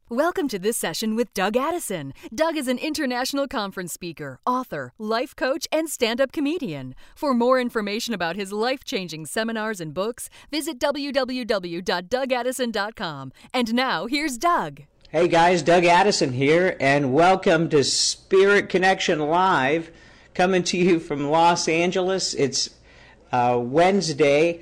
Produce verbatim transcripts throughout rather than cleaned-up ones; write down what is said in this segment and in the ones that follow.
Welcome to this session with Doug Addison. Doug is an international conference speaker, author, life coach, and stand-up comedian. For more information about his life-changing seminars and books, visit w w w dot doug addison dot com. And now, here's Doug. Hey guys, Doug Addison here, and welcome to Spirit Connection Live, coming to you from Los Angeles. It's uh, Wednesday,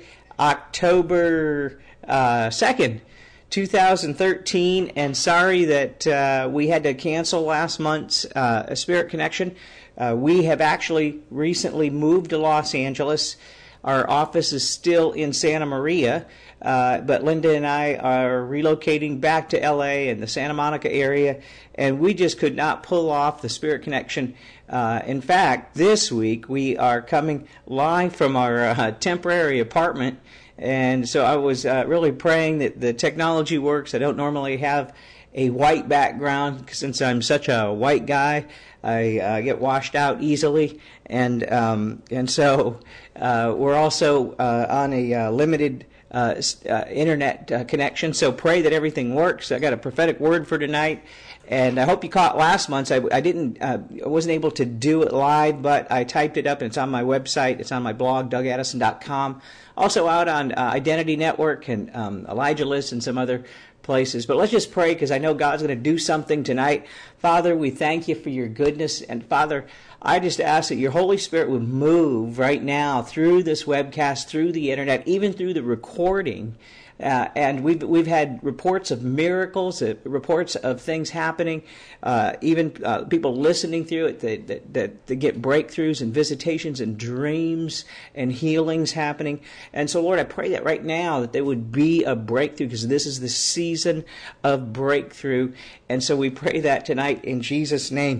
October uh, second. two thousand thirteen, and sorry that uh, we had to cancel last month's uh, Spirit Connection. Uh, we have actually recently moved to Los Angeles. Our office is still in Santa Maria, uh, but Linda and I are relocating back to L A and the Santa Monica area, and we just could not pull off the Spirit Connection. Uh, in fact, this week we are coming live from our uh, temporary apartment. And so I was uh, really praying that the technology works. I don't normally have a white background since I'm such a white guy. I uh, get washed out easily, and um, and so uh, we're also uh, on a uh, limited uh, uh, internet uh, connection. So pray that everything works. I got a prophetic word for tonight. And I hope you caught last month's. I, I didn't, uh, I wasn't able to do it live, but I typed it up, and it's on my website. It's on my blog, doug addison dot com. Also out on uh, Identity Network and um, Elijah List and some other places. But let's just pray, because I know God's going to do something tonight. Father, we thank you for your goodness. And Father, I just ask that your Holy Spirit would move right now through this webcast, through the internet, even through the recording. Uh, and we've we've had reports of miracles, uh, reports of things happening, uh, even uh, people listening through it that, that, that, that get breakthroughs and visitations and dreams and healings happening. And so, Lord, I pray that right now that there would be a breakthrough, because this is the season of breakthrough. And so we pray that tonight in Jesus' name.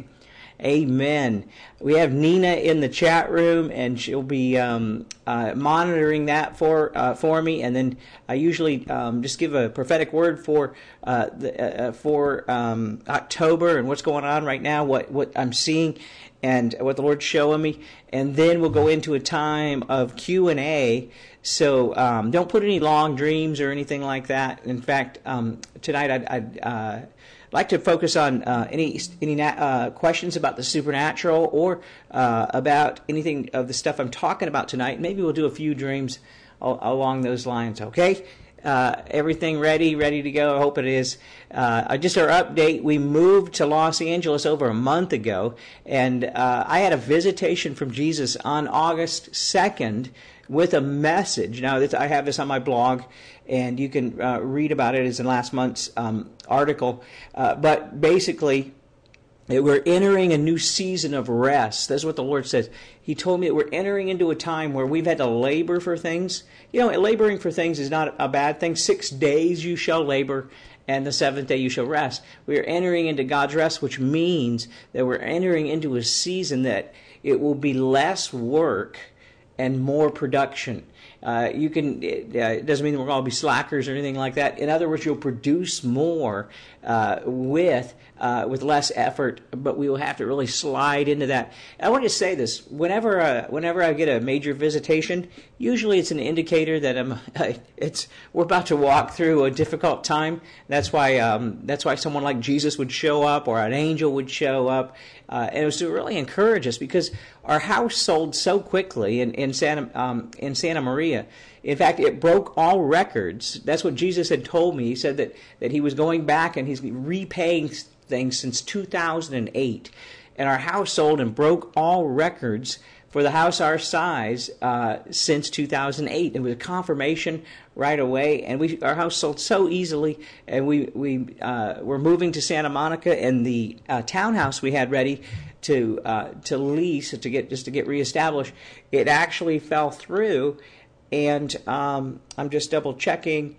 Amen. We have Nina in the chat room, and she'll be um, uh, monitoring that for uh, for me. And then I usually um, just give a prophetic word for uh, the, uh, for um, October and what's going on right now, what what I'm seeing, and what the Lord's showing me. And then we'll go into a time of Q and A. So um, don't put any long dreams or anything like that. In fact, um, tonight I'd. I'd uh, like to focus on uh, any any uh, questions about the supernatural, or uh, about anything of the stuff I'm talking about tonight. Maybe we'll do a few dreams al- along those lines, okay? Uh, everything ready, ready to go? I hope it is. Uh, just our update, we moved to Los Angeles over a month ago, and uh, I had a visitation from Jesus on August second with a message. Now, this, I have this on my blog, and you can uh, read about it as in last month's um, article. Uh, but basically, that we're entering a new season of rest. That's what the Lord says. He told me that we're entering into a time where we've had to labor for things. You know, laboring for things is not a bad thing. Six days you shall labor, and the seventh day you shall rest. We are entering into God's rest, which means that we're entering into a season that it will be less work and more production. Uh, you can. It, uh, it doesn't mean we're going to be slackers or anything like that. In other words, you'll produce more uh, with uh, with less effort, but we will have to really slide into that. I want to say this: whenever uh, whenever I get a major visitation, usually it's an indicator that I'm. It's we're about to walk through a difficult time. That's why um, that's why someone like Jesus would show up, or an angel would show up. Uh, and it was to really encourage us, because our house sold so quickly in, in Santa um, in Santa Maria. In fact, it broke all records. That's what Jesus had told me. He said that, that he was going back and he's repaying things since two thousand eight. And our house sold and broke all records for the house our size uh, since two thousand eight. It was a confirmation right away, and we our house sold so easily, and we we uh, were moving to Santa Monica, and the uh, townhouse we had ready to uh, to lease to get just to get reestablished, it actually fell through, and um, I'm just double checking.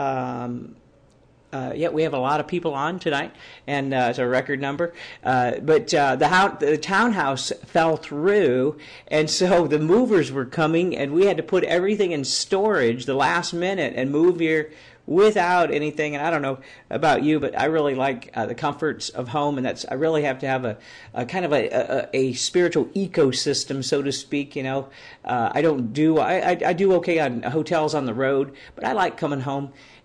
Um, Uh, yeah, we have a lot of people on tonight, and uh, it's a record number. Uh, but uh, the, house, the townhouse fell through, and so the movers were coming, and we had to put everything in storage the last minute and move here without anything. And I don't know about you, but I really like uh, the comforts of home, and that's I really have to have a, a kind of a, a, a spiritual ecosystem, so to speak. You know, uh, I don't do I, I I do okay on hotels on the road, but I like coming home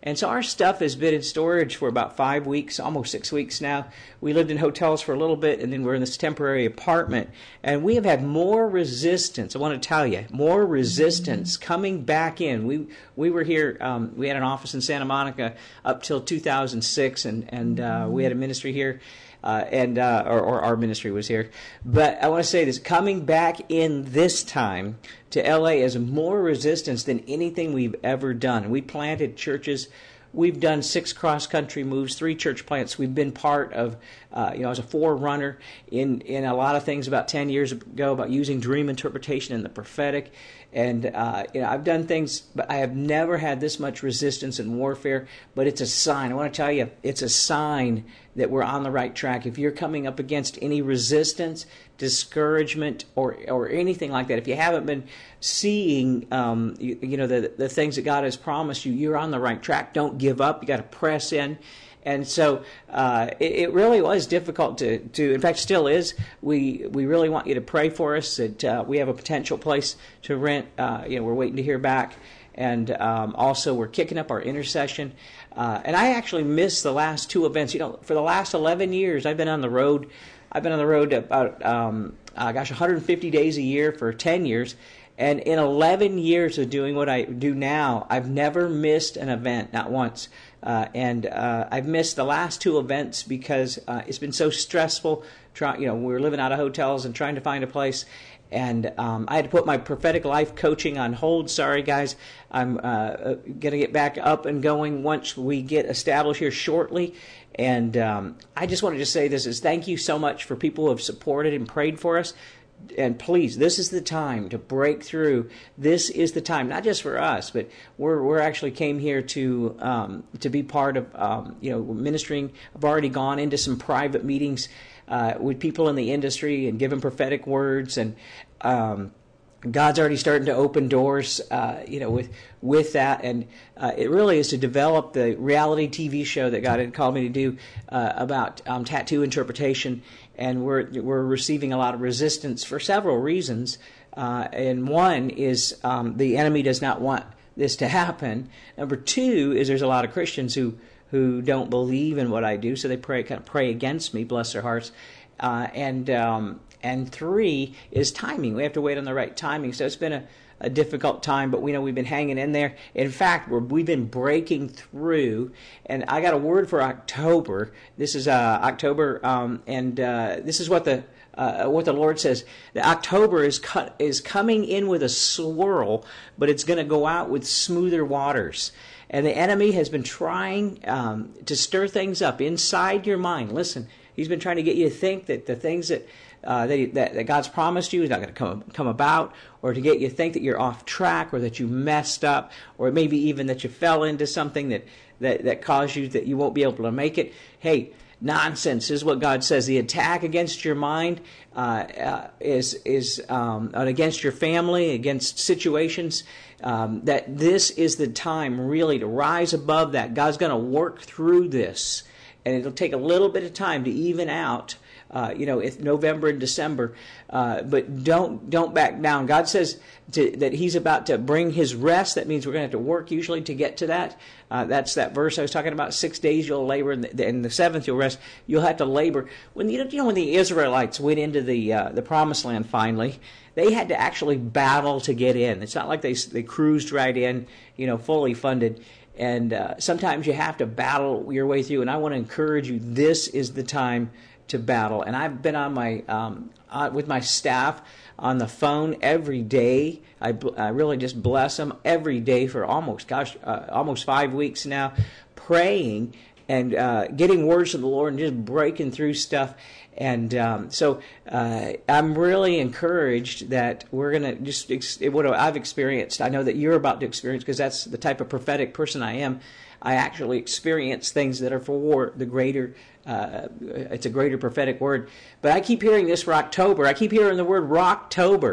And so our stuff has been in storage for about five weeks, almost six weeks now. We lived in hotels for a little bit, and then we're in this temporary apartment. And we have had more resistance, I want to tell you, more resistance coming back in. We we were here, um, we had an office in Santa Monica up till two thousand six, and, and uh, we had a ministry here. Uh, and uh, or, or our ministry was here. But I want to say this, coming back in this time to L A is more resistance than anything we've ever done. We planted churches. We've done six cross-country moves, three church plants. We've been part of, uh, you know, as a forerunner in, in a lot of things about ten years ago about using dream interpretation and the prophetic. And, uh, you know, I've done things, but I have never had this much resistance and warfare. But it's a sign. I want to tell you, it's a sign that we're on the right track. If you're coming up against any resistance, discouragement, or or anything like that, if you haven't been seeing, um, you, you know, the the things that God has promised you, you're on the right track. Don't give up. You got to press in. And so uh, it, it really was difficult to, to, in fact, still is. We we really want you to pray for us that uh, we have a potential place to rent. Uh, you know, we're waiting to hear back. And um, also we're kicking up our intercession. Uh, and I actually missed the last two events. You know, for the last eleven years, I've been on the road. I've been on the road about, um, uh, gosh, one hundred fifty days a year for ten years. And in eleven years of doing what I do now, I've never missed an event, not once. Uh, and uh, I've missed the last two events because uh, it's been so stressful. Try, you know, we were living out of hotels and trying to find a place. And um, I had to put my prophetic life coaching on hold. Sorry, guys. I'm uh, going to get back up and going once we get established here shortly. And um, I just wanted to say this is thank you so much for people who have supported and prayed for us. And please, this is the time to break through. This is the time, not just for us, but we're we're actually came here to um, to be part of um, you know ministering. I've already gone into some private meetings uh, with people in the industry and given prophetic words, and um, God's already starting to open doors, uh, you know, with with that, and uh, it really is to develop the reality T V show that God had called me to do uh, about um, tattoo interpretation. And we're we're receiving a lot of resistance for several reasons. Uh, and one is um, the enemy does not want this to happen. Number two is there's a lot of Christians who who don't believe in what I do, so they pray kind of pray against me, bless their hearts. Uh, and um, and three is timing. We have to wait on the right timing. So it's been a, a difficult time, but we know we've been hanging in there. In fact, we're, we've been breaking through, and I got a word for October. This is uh, October, um, and uh, this is what the uh, what the Lord says. The October is cut, is coming in with a swirl, but it's going to go out with smoother waters. And the enemy has been trying um, to stir things up inside your mind. Listen, he's been trying to get you to think that the things that Uh, that, he, that, that God's promised you is not going to come come about, or to get you to think that you're off track, or that you messed up, or maybe even that you fell into something that, that, that caused you that you won't be able to make it. Hey, nonsense is what God says. The attack against your mind uh, uh, is is um, against your family, against situations. Um, that this is the time really to rise above that. God's going to work through this, and it'll take a little bit of time to even out. Uh, you know, if November and December, uh, but don't don't back down. God says to, that He's about to bring His rest. That means we're going to have to work usually to get to that. Uh, that's that verse I was talking about. Six days you'll labor, and the, and the seventh you'll rest. You'll have to labor. When you know, you know when the Israelites went into the uh, the Promised Land finally, they had to actually battle to get in. It's not like they they cruised right in, you know, fully funded. And uh, sometimes you have to battle your way through. And I want to encourage you. This is the time to battle. And I've been on my um, uh, with my staff on the phone every day. I, I really just bless them every day for almost gosh uh, almost five weeks now, praying and uh, getting words from the Lord and just breaking through stuff. And um, so uh, I'm really encouraged that we're going to just ex- what I've experienced. I know that you're about to experience, because that's the type of prophetic person I am. I actually experience things that are for the greater, uh, it's a greater prophetic word. But I keep hearing this for October. I keep hearing the word Rocktober.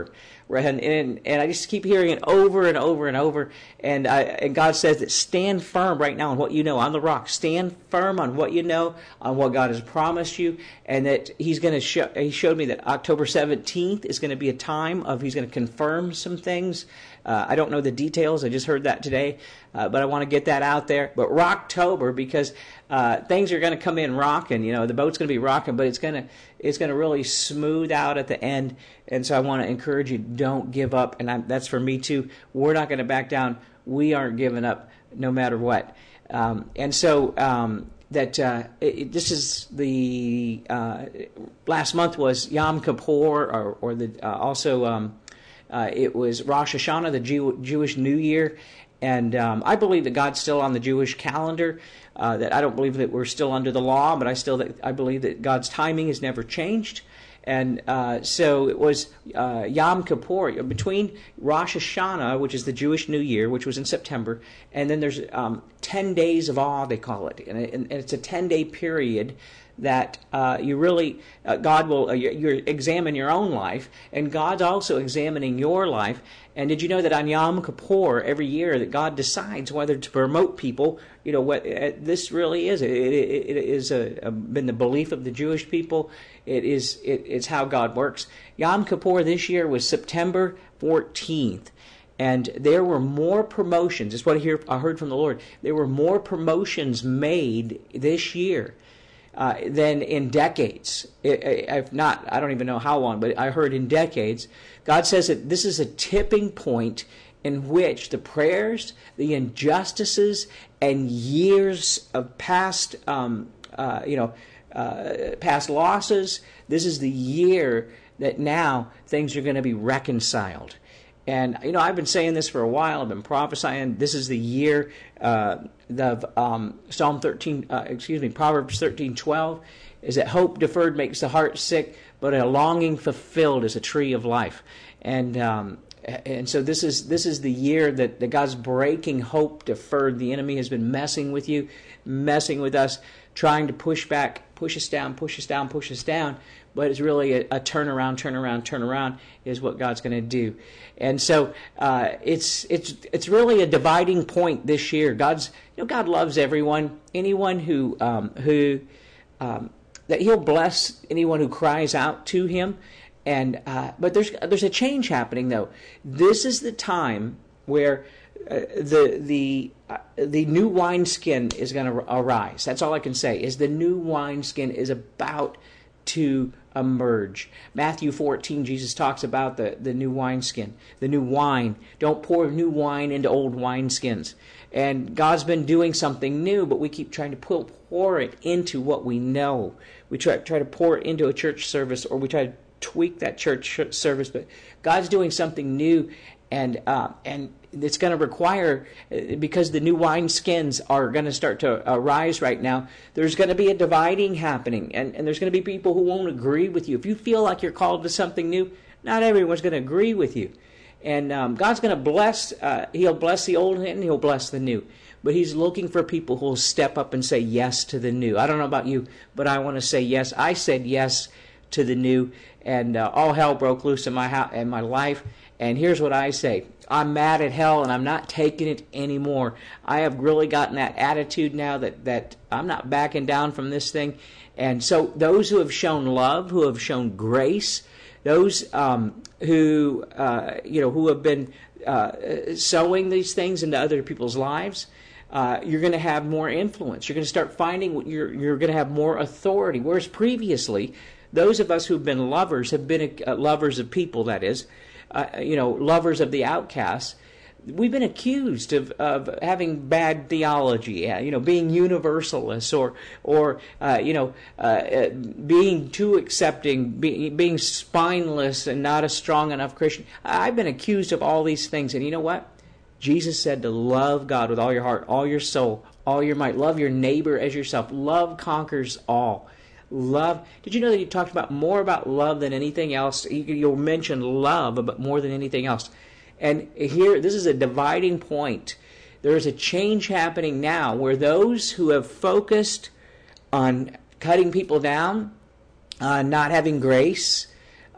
And, and, and I just keep hearing it over and over and over. And, I, and God says that stand firm right now on what you know, on the rock. Stand firm on what you know, on what God has promised you, and that He's going to show. He showed me that October seventeenth is going to be a time of He's going to confirm some things. Uh, I don't know the details. I just heard that today, uh, but I want to get that out there. But Rocktober, because uh, things are going to come in rocking. You know, the boat's going to be rocking, but it's going to it's going to really smooth out at the end. And so I want to encourage you: don't give up. And I, that's for me too. We're not going to back down. We aren't giving up, no matter what. Um, and so. Um, That uh, it, this is the uh, last month was Yom Kippur, or, or the uh, also um, uh, it was Rosh Hashanah, the Jew, Jewish New Year, and um, I believe that God's still on the Jewish calendar. Uh, that I don't believe that we're still under the law, but I still that I believe that God's timing has never changed. And uh, so it was uh, Yom Kippur, between Rosh Hashanah, which is the Jewish New Year, which was in September, and then there's um, ten days of awe, they call it. And, it, and it's a ten-day period that uh, you really, uh, God will, uh, you, you examine your own life, and God's also examining your life. And did you know that on Yom Kippur, every year, that God decides whether to promote people? You know, what uh, this really is. It, it, it is a, a, been the belief of the Jewish people. It is. It, it's how God works. Yom Kippur this year was September fourteenth. And there were more promotions. That's what I, hear, I heard from the Lord. There were more promotions made this year uh, than in decades. If not, I don't even know how long, but I heard in decades. God says that this is a tipping point in which the prayers, the injustices, and years of past, um, uh, you know, uh, past losses. This is the year that now things are going to be reconciled. And, you know, I've been saying this for a while. I've been prophesying. This is the year uh, of um, Psalm thirteen, uh, excuse me, Proverbs thirteen twelve, is that hope deferred makes the heart sick, but a longing fulfilled is a tree of life. And um, and so this is this is the year that, that God's breaking hope deferred. The enemy has been messing with you, messing with us, trying to push back, push us down, push us down, push us down. But it's really a, a turnaround, turnaround, turnaround is what God's going to do. And so uh, it's it's it's really a dividing point this year. God's you know God loves everyone, anyone who um, who um, that He'll bless anyone who cries out to Him. And uh, but there's there's a change happening though. This is the time where uh, the the uh, the new wineskin is going to arise. That's all I can say. Is the new wineskin is about to emerge. Matthew fourteen, Jesus talks about the, the new wineskin, the new wine. Don't pour new wine into old wineskins. And God's been doing something new, but we keep trying to pour, pour it into what we know. We try, try to pour it into a church service, or we try to tweak that church service. But God's doing something new, and uh, and it's going to require, because the new wineskins are going to start to arise right now, there's going to be a dividing happening, and, and there's going to be people who won't agree with you. If you feel like you're called to something new, not everyone's going to agree with you. And um, God's going to bless, uh, He'll bless the old and He'll bless the new. But He's looking for people who will step up and say yes to the new. I don't know about you, but I want to say yes. I said yes to the new, and uh, all hell broke loose in my house, in my life. And here's what I say. I'm mad at hell, and I'm not taking it anymore. I have really gotten that attitude now that, that I'm not backing down from this thing. And so those who have shown love, who have shown grace, those um, who uh, you know who have been uh, sowing these things into other people's lives, uh, you're going to have more influence. You're going to start finding what you're you're going to have more authority. Whereas previously, those of us who've been lovers have been uh, lovers of people. That is. Uh, you know, lovers of the outcasts, we've been accused of, of having bad theology, uh, you know, being universalists, or, or uh, you know, uh, being too accepting, be, being spineless and not a strong enough Christian. I've been accused of all these things, and you know what? Jesus said to love God with all your heart, all your soul, all your might. Love your neighbor as yourself. Love conquers all. Love. Did you know that He talked about more about love than anything else? You'll mention love, but more than anything else. And here, this is a dividing point. There is a change happening now where those who have focused on cutting people down, uh, not having grace,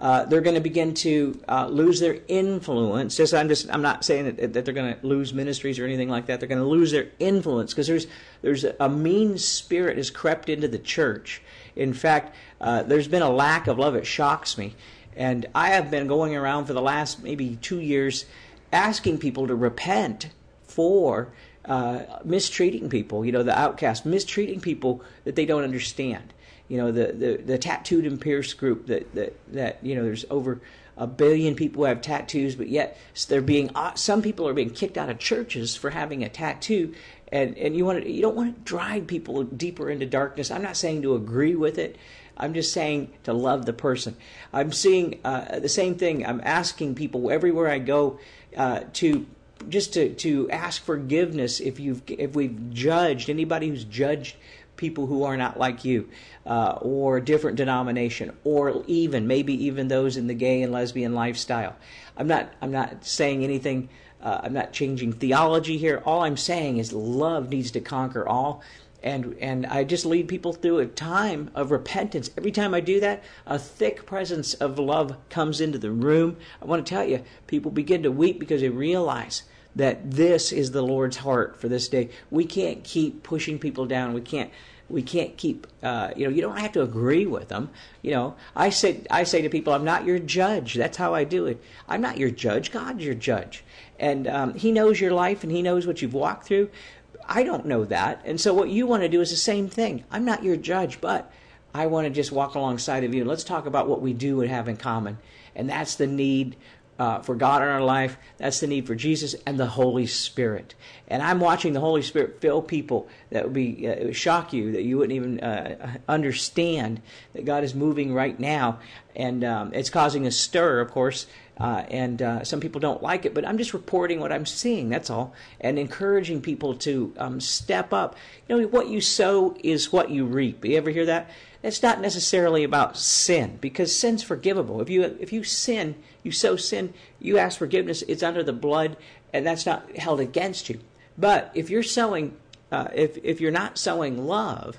Uh, they're going to begin to uh, lose their influence. Just, I'm just, I'm not saying that, that they're going to lose ministries or anything like that. They're going to lose their influence because there's there's a mean spirit has crept into the church. In fact, uh, there's been a lack of love. It shocks me, and I have been going around for the last maybe two years, asking people to repent for uh, mistreating people. You know, the outcast, mistreating people that they don't understand. You know, the, the, the tattooed and pierced group that, that, that, you know, there's over a billion people who have tattoos, but yet they're being, some people are being kicked out of churches for having a tattoo. And, and you want to, you don't want to drive people deeper into darkness. I'm not saying to agree with it. I'm just saying to love the person. I'm seeing uh, the same thing. I'm asking people everywhere I go uh, to just to, to ask forgiveness if you've if we've judged anybody who's judged people who are not like you, uh, or different denomination, or even maybe even those in the gay and lesbian lifestyle. I'm not I'm not saying anything. Uh, I'm not changing theology here. All I'm saying is love needs to conquer all. And and I just lead people through a time of repentance. Every time I do that, a thick presence of love comes into the room. I want to tell you, people begin to weep because they realize that this is the Lord's heart for this day. We can't keep pushing people down. We can't we can't keep uh, you know, you don't have to agree with them. You know, I say I say to people, I'm not your judge. That's how I do it. I'm not your judge. God's your judge. And um, He knows your life and He knows what you've walked through. I don't know that. And so what you want to do is the same thing. I'm not your judge, but I want to just walk alongside of you. Let's talk about what we do and have in common. And that's the need uh, for God in our life. That's the need for Jesus and the Holy Spirit. And I'm watching the Holy Spirit fill people that would be uh, it would shock you, that you wouldn't even uh, understand that God is moving right now. And um, it's causing a stir, of course. Uh, and uh, some people don't like it, but I'm just reporting what I'm seeing, that's all, and encouraging people to um, step up. You know, what you sow is what you reap. You ever hear that? It's not necessarily about sin, because sin's forgivable. If you if you sin, you sow sin, you ask forgiveness, it's under the blood, and that's not held against you. But if you're sowing, uh, if if you're not sowing love,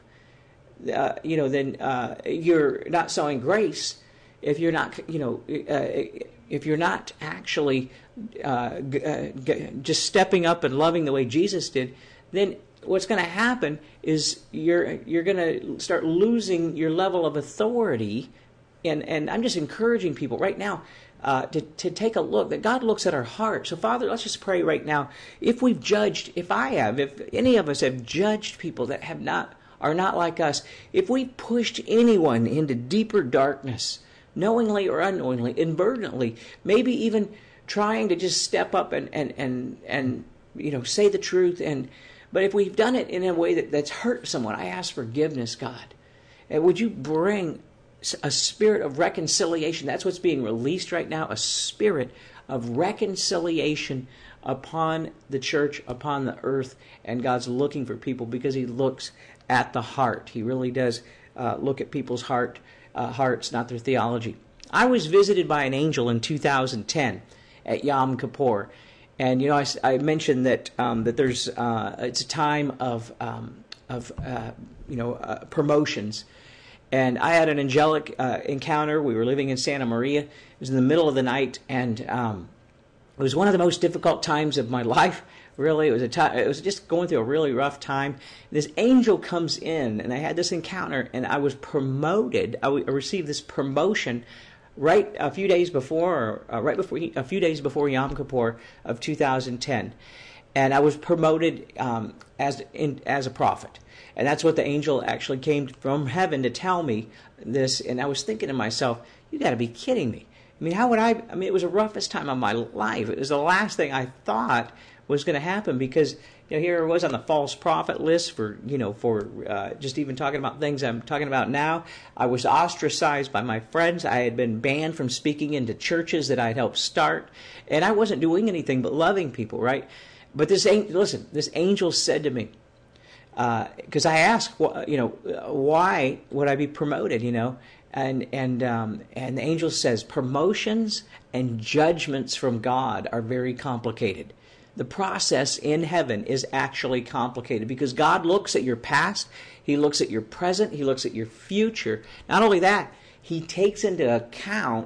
uh, you know, then uh, you're not sowing grace. If you're not, you know, uh, if you're not actually uh, g- uh, g- just stepping up and loving the way Jesus did, then what's going to happen is you're you're going to start losing your level of authority. And and I'm just encouraging people right now uh, to to take a look, that God looks at our heart. So Father, let's just pray right now. If we've judged, if I have, if any of us have judged people that have not are not like us, if we pushed anyone into deeper darkness, knowingly or unknowingly, inadvertently, maybe even trying to just step up and, and, and, and you know, say the truth. And but if we've done it in a way that, that's hurt someone, I ask forgiveness, God. And would you bring a spirit of reconciliation? That's what's being released right now, a spirit of reconciliation upon the church, upon the earth. And God's looking for people because He looks at the heart. He really does uh, look at people's heart. Uh, hearts, not their theology. I was visited by an angel in two thousand ten at Yom Kippur, and you know I, I mentioned that um, that there's uh, it's a time of um, of uh, you know uh, promotions, and I had an angelic uh, encounter. We were living in Santa Maria. It was in the middle of the night, and um, it was one of the most difficult times of my life. Really, it was a time. It was just going through a really rough time. This angel comes in, and I had this encounter, and I was promoted. I received this promotion right a few days before, uh, right before a few days before Yom Kippur of two thousand ten, and I was promoted um, as in, as a prophet. And that's what the angel actually came from heaven to tell me this. And I was thinking to myself, "You got to be kidding me! I mean, how would I? I mean, it was the roughest time of my life. It was the last thing I thought was going to happen, because you know, here I was on the false prophet list for you know for uh, just even talking about things I'm talking about now. I was ostracized by my friends. I had been banned from speaking into churches that I'd helped start, and I wasn't doing anything but loving people, right? But this angel, listen, this angel said to me, because uh, I asked, you know, why would I be promoted, you know? And and um, and the angel says, promotions and judgments from God are very complicated. The process in heaven is actually complicated because God looks at your past, He looks at your present, He looks at your future. Not only that, He takes into account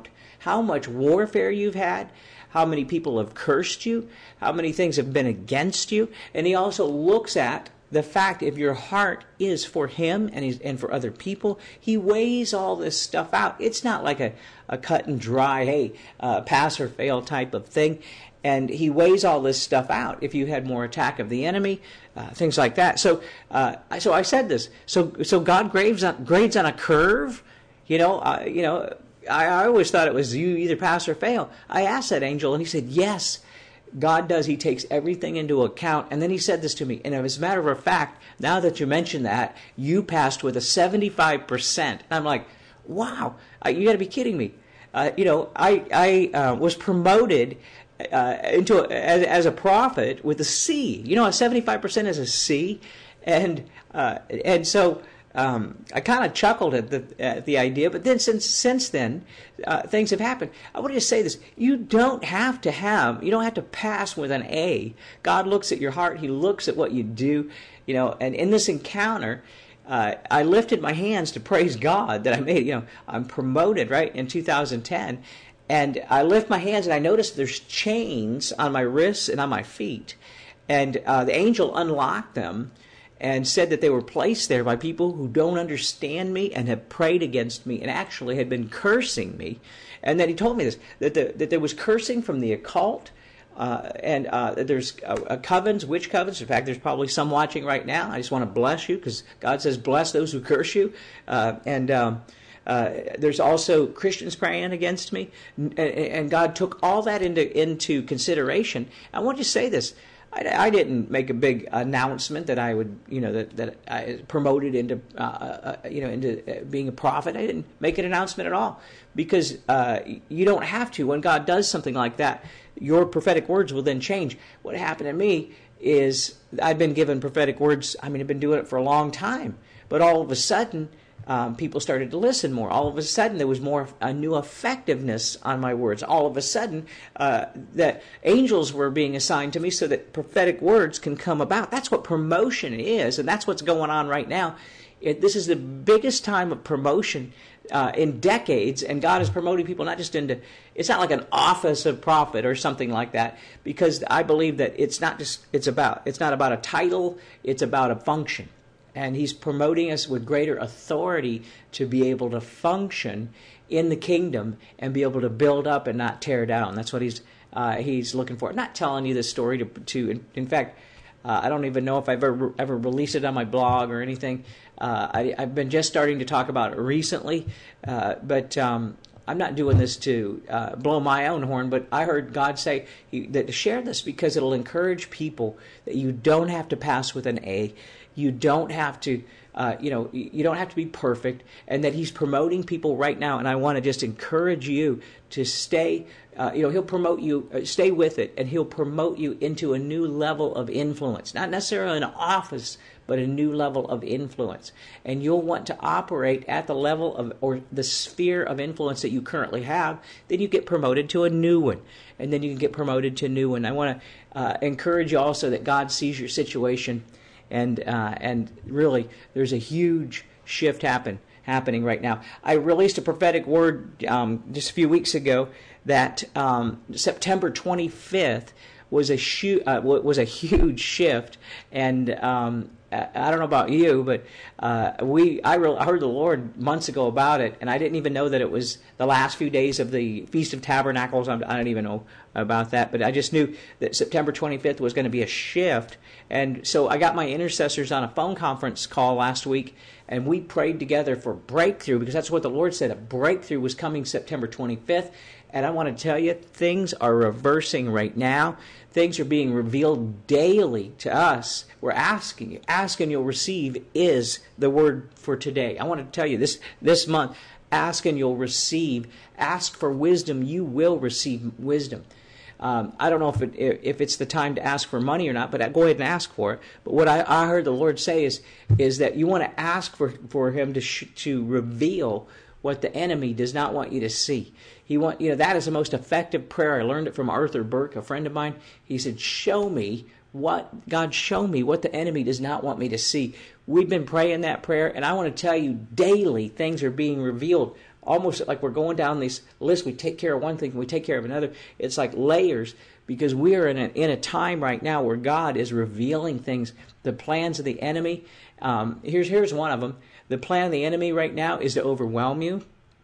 how much warfare you've had, how many people have cursed you, how many things have been against you. And he also looks at the fact if your heart is for him and he's, and for other people. He weighs all this stuff out. It's not like a, a cut and dry, hey, uh, pass or fail type of thing. And he weighs all this stuff out. If you had more attack of the enemy, uh, things like that. So, uh, so I said this. So, so God grades on, grades on a curve. You know, uh, you know. I, I always thought it was you either pass or fail. I asked that angel, and he said, "Yes, God does. He takes everything into account." And then he said this to me. And as a matter of fact, now that you mention that, you passed with a seventy-five percent. And I'm like, "Wow, uh, you got to be kidding me!" Uh, you know, I I uh, was promoted Uh, into a, as, as a prophet with a C. You know, a seventy-five percent is a C, and uh, and so um, I kind of chuckled at the at the idea. But then since since then, uh, things have happened. I want to just say this: you don't have to have, you don't have to pass with an A. God looks at your heart. He looks at what you do. You know, and in this encounter, Uh, I lifted my hands to praise God that I made. You know, I'm promoted right in two thousand ten. And I lift my hands, and I notice there's chains on my wrists and on my feet. And uh, the angel unlocked them and said that they were placed there by people who don't understand me and have prayed against me and actually had been cursing me. And then he told me this, that, the, that there was cursing from the occult, uh, and uh, that there's uh, covens, witch covens. In fact, there's probably some watching right now. I just want to bless you because God says, bless those who curse you. Uh, and... Um, Uh, there's also Christians praying against me, and God took all that into into consideration. I want to say this: I, I didn't make a big announcement that I would, you know, that that I promoted into, uh, uh, you know, into being a prophet. I didn't make an announcement at all because uh, you don't have to. When God does something like that, your prophetic words will then change. What happened to me is I've been given prophetic words. I mean, I've been doing it for a long time, but all of a sudden. Um, people started to listen more. All of a sudden, there was more a new effectiveness on my words. All of a sudden, uh, that angels were being assigned to me so that prophetic words can come about. That's what promotion is, and that's what's going on right now. It, this is the biggest time of promotion uh, in decades, and God is promoting people not just into, it's not like an office of prophet or something like that, because I believe that it's not just, it's about, it's not about a title, it's about a function. And he's promoting us with greater authority to be able to function in the kingdom and be able to build up and not tear down. That's what he's uh, he's looking for. I'm not telling you this story to, to in, in fact, uh, I don't even know if I've ever, ever released it on my blog or anything. Uh, I, I've been just starting to talk about it recently, uh, but um, I'm not doing this to uh, blow my own horn, but I heard God say he, that to share this because it'll encourage people that you don't have to pass with an A. You don't have to, uh, you know, you don't have to be perfect, and that he's promoting people right now. And I want to just encourage you to stay, uh, you know, he'll promote you, uh, stay with it, and he'll promote you into a new level of influence. Not necessarily an office, but a new level of influence. And you'll want to operate at the level of, or the sphere of influence that you currently have. Then you get promoted to a new one. And then you can get promoted to a new one. I want to uh, encourage you also that God sees your situation. And uh, and really, there's a huge shift happen happening right now. I released a prophetic word um, just a few weeks ago that um, September twenty-fifth was a shu- uh, was a huge shift, and um, I don't know about you, but uh, we I, re- I heard the Lord months ago about it, and I didn't even know that it was the last few days of the Feast of Tabernacles. I'm, I don't even know about that, but I just knew that September twenty-fifth was going to be a shift, and so I got my intercessors on a phone conference call last week, and we prayed together for breakthrough, because that's what the Lord said, a breakthrough was coming September twenty-fifth. And I want to tell you, things are reversing right now. Things are being revealed daily to us. We're asking you. Ask and you'll receive is the word for today. I want to tell you this, this month, ask and you'll receive. Ask for wisdom, you will receive wisdom. Um, I don't know if it, if it's the time to ask for money or not, but go ahead and ask for it. But what I, I heard the Lord say is, is that you want to ask for, for Him to sh- to reveal what the enemy does not want you to see. He want you know that is the most effective prayer. I learned it from Arthur Burke, a friend of mine. He said, "Show me what God, show me what the enemy does not want me to see." We've been praying that prayer, and I want to tell you, daily things are being revealed almost like we're going down this list. We take care of one thing, we take care of another. It's like layers, because we are in a, in a time right now where God is revealing things, the plans of the enemy. Um, here's here's one of them. The plan of the enemy right now is to overwhelm you,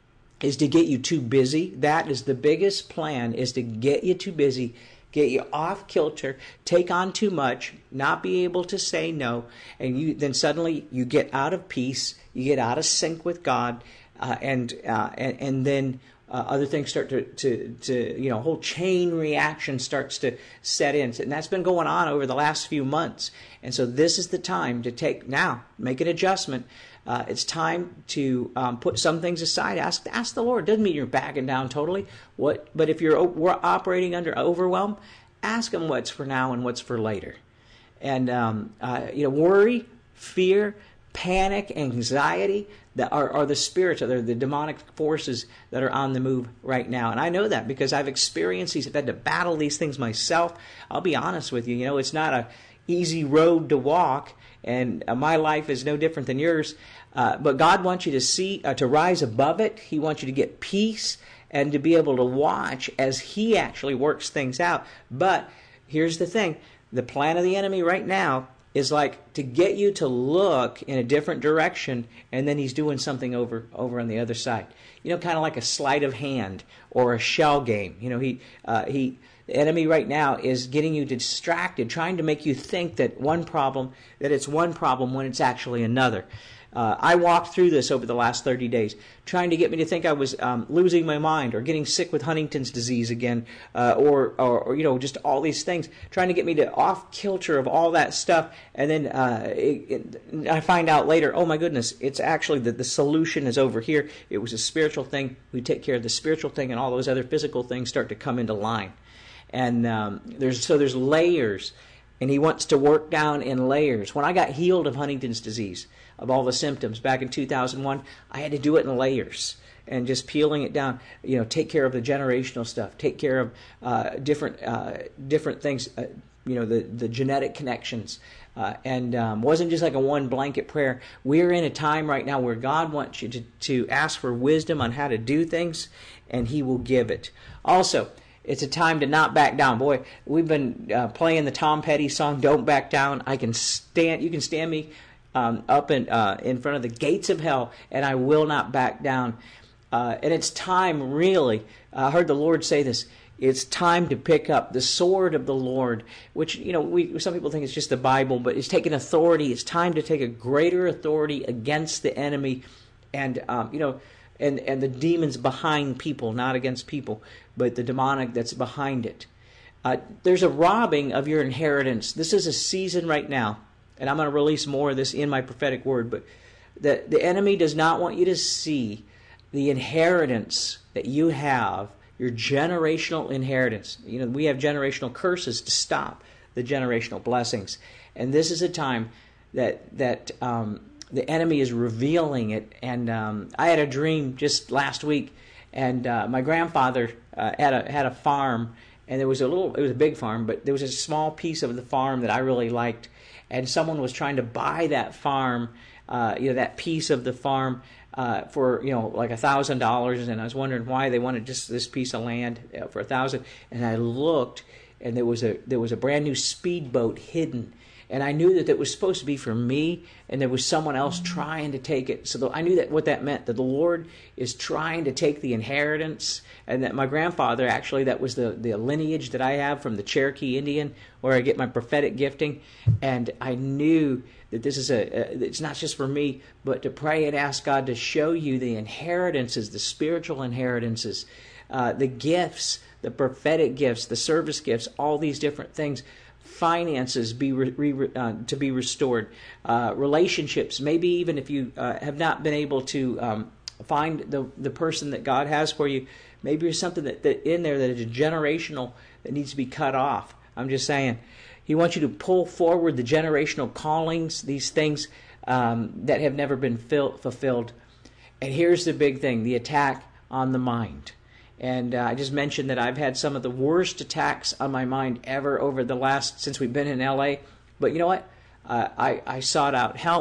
is to get you too busy. That is the biggest plan, is to get you too busy, get you off kilter, take on too much, not be able to say no, and you then suddenly you get out of peace, you get out of sync with God, uh, and, uh, and and then uh, other things start to, to, to, you know, a whole chain reaction starts to set in. And that's been going on over the last few months. And so this is the time to take, now, make an adjustment. Uh, it's time to um, put some things aside. Ask ask the Lord. Doesn't mean you're backing down totally. What? But if you're we're operating under overwhelm, ask Him what's for now and what's for later. And um, uh, you know, worry, fear, panic, anxiety, that are, are the spirits, are the demonic forces that are on the move right now. And I know that because I've experienced these. I've had to battle these things myself. I'll be honest with you. You know, it's not a easy road to walk, and uh, my life is no different than yours. Uh, but God wants you to see, uh, to rise above it. He wants you to get peace and to be able to watch as He actually works things out. But here's the thing. The plan of the enemy right now is like to get you to look in a different direction, and then he's doing something over over on the other side. You know, kind of like a sleight of hand or a shell game. You know, he uh, he the enemy right now is getting you distracted, trying to make you think that one problem, that it's one problem when it's actually another. Uh, I walked through this over the last thirty days, trying to get me to think I was um, losing my mind or getting sick with Huntington's disease again, uh, or, or, or, you know, just all these things, trying to get me to off kilter of all that stuff. And then uh, it, it, I find out later, oh my goodness, it's actually that the solution is over here. It was a spiritual thing. We take care of the spiritual thing, and all those other physical things start to come into line. And um, there's so there's layers, and He wants to work down in layers. When I got healed of Huntington's disease, of all the symptoms back in two thousand one, I had to do it in layers and just peeling it down. You know, take care of the generational stuff, take care of uh, different uh, different things. Uh, you know, the the genetic connections, uh, and um, wasn't just like a one blanket prayer. We're in a time right now where God wants you to to ask for wisdom on how to do things, and He will give it. Also, it's a time to not back down. Boy, we've been uh, playing the Tom Petty song, Don't Back Down. I can stand, you can stand me um, up in, uh, in front of the gates of hell, and I will not back down. Uh, and it's time, really, I heard the Lord say this, it's time to pick up the sword of the Lord, which, you know, we some people think it's just the Bible, but it's taking authority. It's time to take a greater authority against the enemy, and, um, you know, and, and the demons behind people, not against people, but the demonic that's behind it. Uh, there's a robbing of your inheritance. This is a season right now, and I'm going to release more of this in my prophetic word, but the, the enemy does not want you to see the inheritance that you have, your generational inheritance. You know, we have generational curses to stop the generational blessings. And this is a time that that um, the enemy is revealing it. And um, I had a dream just last week, and uh, my grandfather uh, had a had a farm, and there was a little, it was a big farm, but there was a small piece of the farm that I really liked, and someone was trying to buy that farm, uh, you know, that piece of the farm uh, for, you know, like a thousand dollars, and I was wondering why they wanted just this piece of land uh, for a thousand. And I looked, and there was a there was a brand new speedboat hidden. And I knew that it was supposed to be for me, and there was someone else trying to take it. So I knew that what that meant, that the Lord is trying to take the inheritance, and that my grandfather, actually, that was the, the lineage that I have from the Cherokee Indian, where I get my prophetic gifting. And I knew that this is a, a it's not just for me, but to pray and ask God to show you the inheritances, the spiritual inheritances, uh, the gifts, the prophetic gifts, the service gifts, all these different things. Finances be re, re, uh, to be restored, uh, relationships. Maybe even if you uh, have not been able to um, find the the person that God has for you, maybe there's something that, that in there that is generational that needs to be cut off. I'm just saying, He wants you to pull forward the generational callings, these things um, that have never been fil- fulfilled. And here's the big thing: the attack on the mind. And uh, I just mentioned that I've had some of the worst attacks on my mind ever over the last, since we've been in L A. But you know what? Uh, I, I sought out help.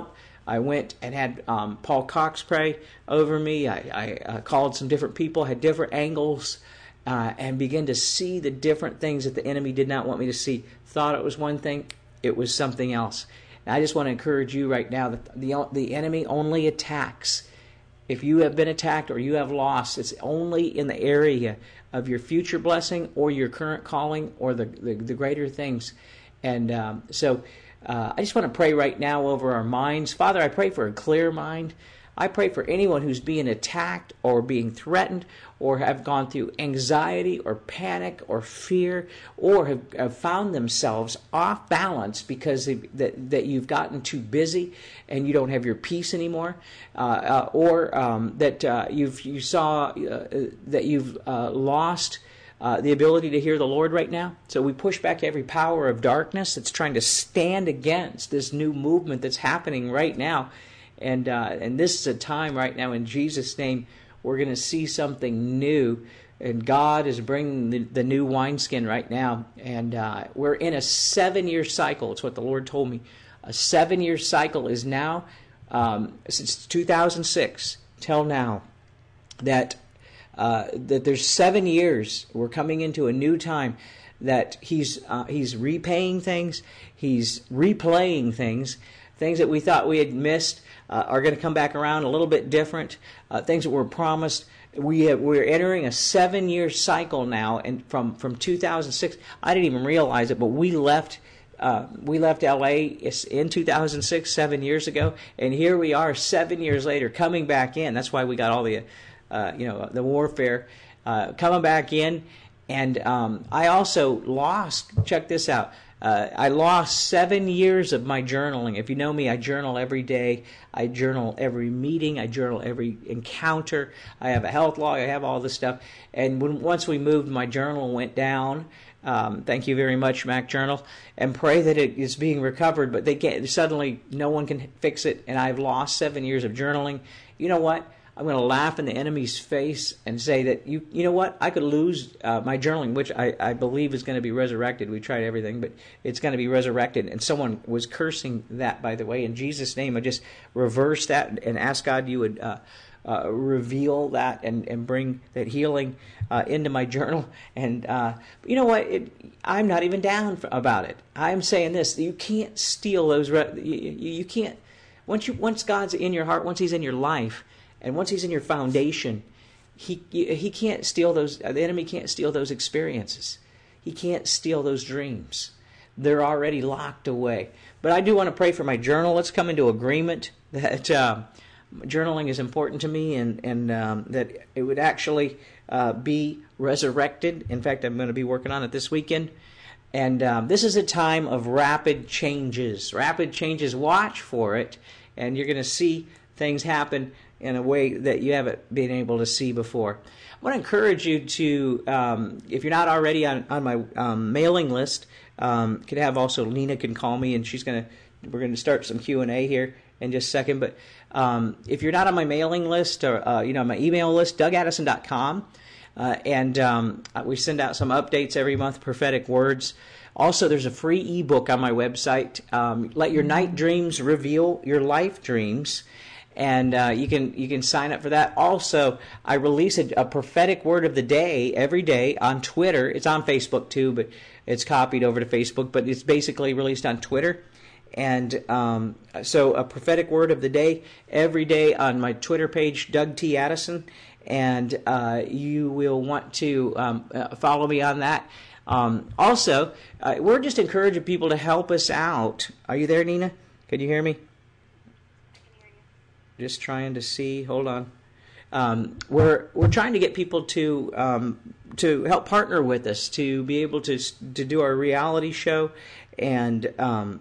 I went and had um, Paul Cox pray over me. I, I uh, called some different people, had different angles, uh, and began to see the different things that the enemy did not want me to see. Thought it was one thing, it was something else. And I just want to encourage you right now that the, the enemy only attacks. If you have been attacked or you have lost, it's only in the area of your future blessing or your current calling or the, the, the greater things. And um, so uh, I just want to pray right now over our minds. Father, I pray for a clear mind. I pray for anyone who's being attacked or being threatened or have gone through anxiety or panic or fear or have, have found themselves off balance because they, that, that you've gotten too busy and you don't have your peace anymore, uh, uh, or um, that uh, you've you saw uh, that you've uh, lost Uh, the ability to hear the Lord right now. So we push back every power of darkness that's trying to stand against this new movement that's happening right now. And uh, and this is a time right now in Jesus' name we're going to see something new. And God is bringing the, the new wineskin right now. And uh, we're in a seven-year cycle. It's what the Lord told me. A seven-year cycle is now, um, since two thousand six till now, that Uh, that there's seven years. We're coming into a new time that he's uh, he's repaying things, he's replaying things, things that we thought we had missed uh, are going to come back around a little bit different. Uh, things that were promised. We have, we're entering a seven-year cycle now, and from from two thousand six, I didn't even realize it, but we left. Uh, we left L A in two thousand six, seven years ago, and here we are, seven years later, coming back in. That's why we got all the. Uh, you know, the warfare, uh, coming back in. And um, I also lost, check this out, uh, I lost seven years of my journaling. If you know me, I journal every day. I journal every meeting. I journal every encounter. I have a health log. I have all this stuff. And when once we moved, my journal went down. Um, thank you very much, Mac Journal. And pray that it is being recovered. But they can't, suddenly no one can fix it. And I've lost seven years of journaling. You know what? I'm going to laugh in the enemy's face and say that, you you know what, I could lose uh, my journaling, which I, I believe is going to be resurrected. We tried everything, but it's going to be resurrected. And someone was cursing that, by the way. In Jesus' name, I just reverse that and ask God you would uh, uh, reveal that and, and bring that healing uh, into my journal. And uh, you know what, it, I'm not even down for, about it. I'm saying this, you can't steal those, re- you, you can't, once you once God's in your heart, once he's in your life, and once he's in your foundation, he he can't steal those. The enemy can't steal those experiences. He can't steal those dreams. They're already locked away. But I do want to pray for my journal. Let's come into agreement that uh, journaling is important to me, and and um, that it would actually uh, be resurrected. In fact, I'm going to be working on it this weekend. And um, this is a time of rapid changes. Rapid changes. Watch for it, and you're going to see things happen in a way that you haven't been able to see before. I want to encourage you to, um, if you're not already on, on my um, mailing list, um, could have also, Nina can call me, and she's going to, we're going to start some Q and A here in just a second. But um, if you're not on my mailing list, or uh, you know, my email list, doug addison dot com, uh, and um, we send out some updates every month, prophetic words. Also, there's a free ebook on my website, um, Let Your Night Dreams Reveal Your Life Dreams. And uh, you can you can sign up for that. Also, I release a, a prophetic word of the day every day on Twitter. It's on Facebook too, but it's copied over to Facebook. But it's basically released on Twitter. And um, so a prophetic word of the day every day on my Twitter page, Doug T. Addison. And uh, you will want to um, uh, follow me on that. Um, also, uh, we're just encouraging people to help us out. Are you there, Nina? Can you hear me? Just trying to see. Hold on. Um, we're we're trying to get people to um, to help partner with us to be able to to do our reality show, and um,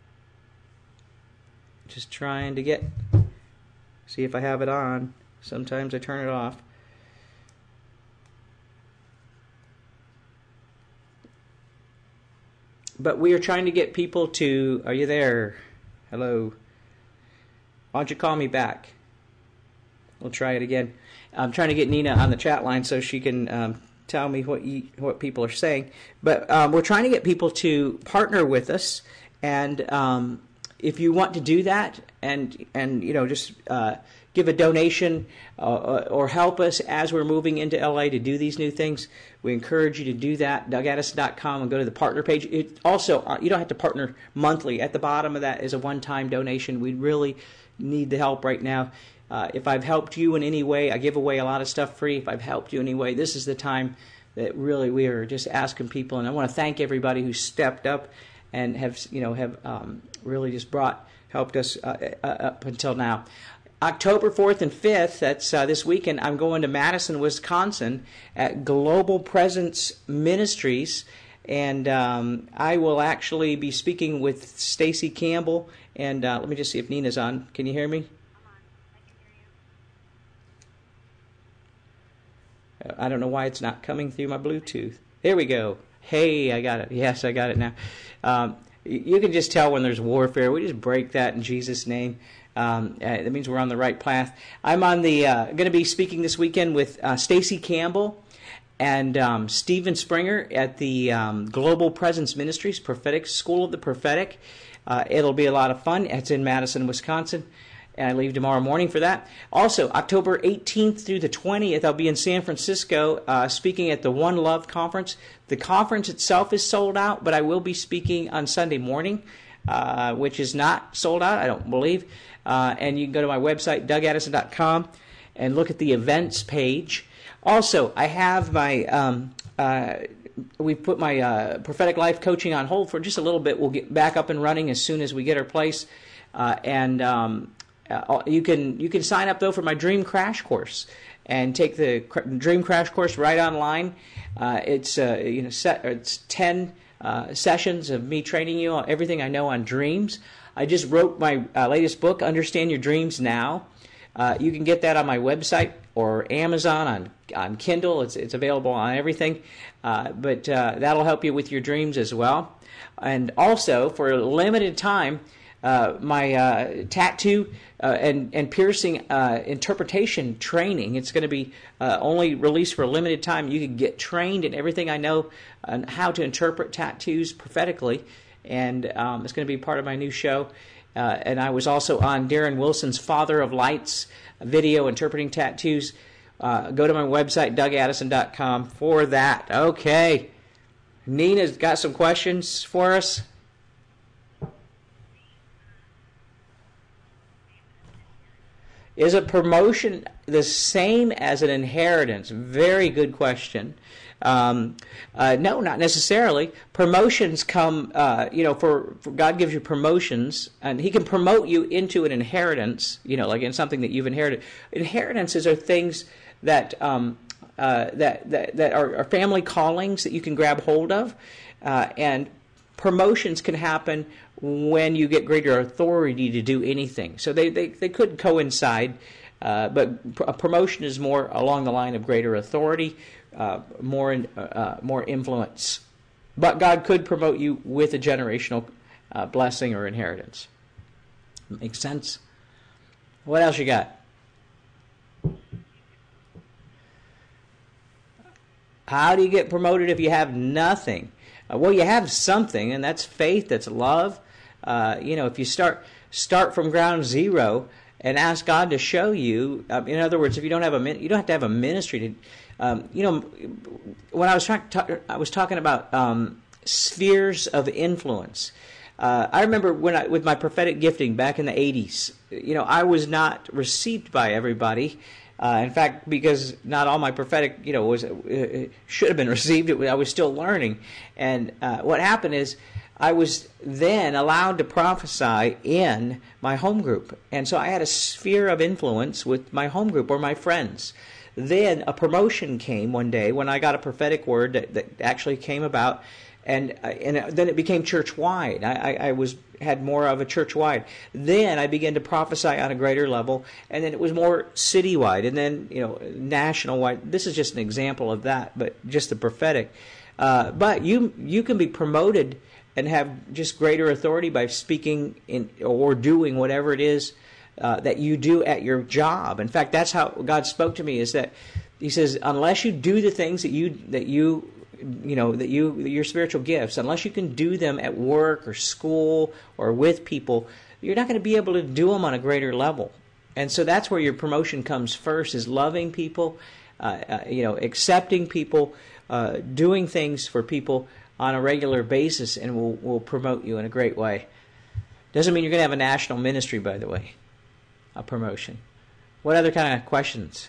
just trying to get see if I have it on. Sometimes I turn it off. But we are trying to get people to. Are you there? Hello. Why don't you call me back? We'll try it again. I'm trying to get Nina on the chat line so she can um, tell me what you, what people are saying. But um, we're trying to get people to partner with us and um, if you want to do that and, and you know, just uh, give a donation uh, or help us as we're moving into L A to do these new things, we encourage you to do that. Doug Addison dot com and go to the partner page. It also, uh, you don't have to partner monthly. At the bottom of that is a one-time donation. We really need the help right now. Uh, if I've helped you in any way, I give away a lot of stuff free. If I've helped you in any way, this is the time that really we are just asking people. And I want to thank everybody who stepped up and have, you know, have um, really just brought, helped us uh, uh, up until now. October fourth and fifth, that's uh, this weekend, I'm going to Madison, Wisconsin at Global Presence Ministries. And um, I will actually be speaking with Stacy Campbell. And uh, let me just see if Nina's on. Can you hear me? I don't know why it's not coming through my Bluetooth. There we go. Hey, I got it. Yes, I got it now. Um, you can just tell when there's warfare. We just break that in Jesus' name. Um, uh, that means we're on the right path. I'm on the uh, going to be speaking this weekend with uh, Stacy Campbell and um, Stephen Springer at the um, Global Presence Ministries Prophetic School of the Prophetic. Uh, it'll be a lot of fun. It's in Madison, Wisconsin. And I leave tomorrow morning for that. Also, October eighteenth through the twentieth, I'll be in San Francisco uh, speaking at the One Love Conference. The conference itself is sold out, but I will be speaking on Sunday morning, uh, which is not sold out, I don't believe. Uh, and you can go to my website, Doug Addison dot com, and look at the events page. Also, I have my... Um, uh, We've put my uh, prophetic life coaching on hold for just a little bit. We'll get back up and running as soon as we get our place. Uh, and... Um, Uh, you can you can sign up though for my Dream Crash course and take the Dream Crash course right online. Uh, it's uh, you know set, it's ten uh, sessions of me training you on everything I know on dreams. I just wrote my uh, latest book, Understand Your Dreams Now. Uh, you can get that on my website or Amazon on on Kindle. It's it's available on everything, uh, but uh, that'll help you with your dreams as well. And also for a limited time. Uh, my uh, tattoo uh, and, and piercing uh, interpretation training. It's going to be uh, only released for a limited time. You can get trained in everything I know on how to interpret tattoos prophetically, and um, it's going to be part of my new show. Uh, and I was also on Darren Wilson's Father of Lights video interpreting tattoos. Uh, go to my website, Doug Addison dot com, for that. Okay. Nina's got some questions for us. Is a promotion the same as an inheritance? Very good question. Um, uh, no, not necessarily. Promotions come, uh, you know, for, for God gives you promotions, and He can promote you into an inheritance, you know, like in something that you've inherited. Inheritances are things that um, uh, that that, that are, are family callings that you can grab hold of, uh, and promotions can happen when you get greater authority to do anything. So they, they, they could coincide, uh, but a promotion is more along the line of greater authority, uh, more in, uh, more influence. But God could promote you with a generational uh, blessing or inheritance. Makes sense? What else you got? How do you get promoted if you have nothing? Uh, well, you have something, and that's faith, that's love. Uh, you know, if you start start from ground zero and ask God to show you. Uh, in other words, if you don't have a min- you don't have to have a ministry to. Um, you know, when I was trying, to talk, I was talking about um, spheres of influence. Uh, I remember when I, with my prophetic gifting back in the eighties. You know, I was not received by everybody. Uh, in fact, because not all my prophetic, you know, was uh, should have been received. It, I was still learning, and uh, what happened is I was then allowed to prophesy in my home group, and so I had a sphere of influence with my home group or my friends. Then a promotion came one day when I got a prophetic word that, that actually came about, and uh, and then it became church-wide. I, I, I was had more of a church-wide. Then I began to prophesy on a greater level, and then it was more city-wide, and then you know national-wide. This is just an example of that, but just the prophetic. Uh, but you you can be promoted and have just greater authority by speaking in or doing whatever it is uh, that you do at your job. In fact, that's how God spoke to me. Is that He says, unless you do the things that you that you you know, that you, your spiritual gifts, unless you can do them at work or school or with people, you're not going to be able to do them on a greater level. And so that's where your promotion comes first, is loving people, uh, uh, you know, accepting people, uh, doing things for people on a regular basis, and will will promote you in a great way. Doesn't mean you're going to have a national ministry, by the way, a promotion. What other kind of questions?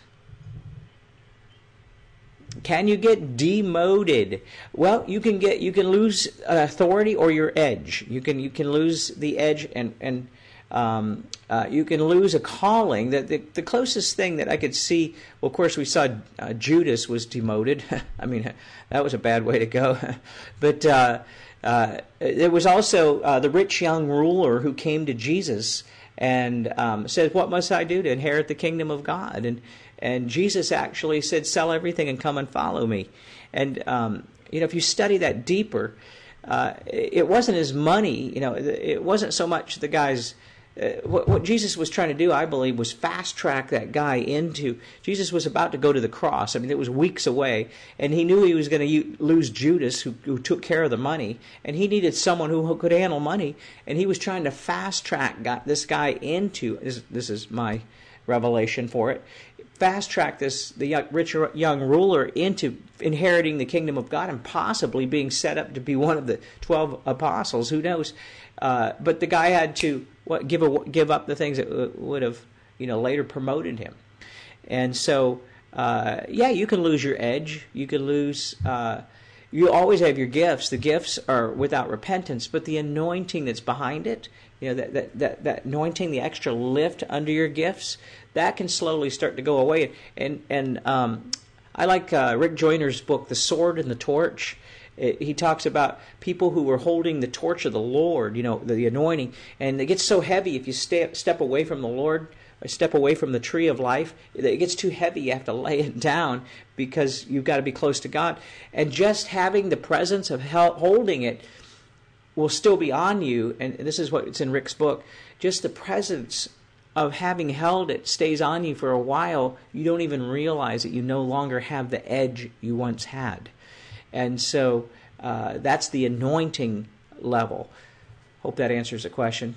Can you get demoted? Well, you can get you can lose authority or your edge. You can you can lose the edge, and and um, uh, you can lose a calling. That the, the closest thing that I could see. Well, of course, we saw uh, Judas was demoted. I mean, that was a bad way to go. But uh, uh, there was also uh, the rich young ruler who came to Jesus and um, said, "What must I do to inherit the kingdom of God?" And And Jesus actually said, "Sell everything and come and follow me." And um, you know, if you study that deeper, uh, it wasn't his money. You know, it wasn't so much the guy's. Uh, what, what Jesus was trying to do, I believe, was fast track that guy into. Jesus was about to go to the cross. I mean, it was weeks away, and he knew he was going to lose Judas, who, who took care of the money, and he needed someone who, who could handle money, and he was trying to fast track got this guy into. This, this is my revelation for it. Fast track this the young, rich young ruler into inheriting the kingdom of God and possibly being set up to be one of the twelve apostles. Who knows? Uh, but the guy had to what, give a, give up the things that would have you know later promoted him. And so, uh, yeah, you can lose your edge. You can lose. Uh, you always have your gifts. The gifts are without repentance, but the anointing that's behind it, you know, that that that, that anointing, the extra lift under your gifts, that can slowly start to go away. And and um, I like uh, Rick Joyner's book, The Sword and the Torch. It, he talks about people who were holding the torch of the Lord, you know, the, the anointing, and it gets so heavy if you step step away from the Lord, or step away from the tree of life, it gets too heavy. You have to lay it down because you've got to be close to God. And just having the presence of hel- holding it will still be on you. And this is what's in Rick's book. Just the presence of having held it stays on you for a while. You don't even realize that you no longer have the edge you once had. And so uh, that's the anointing level. Hope that answers the question.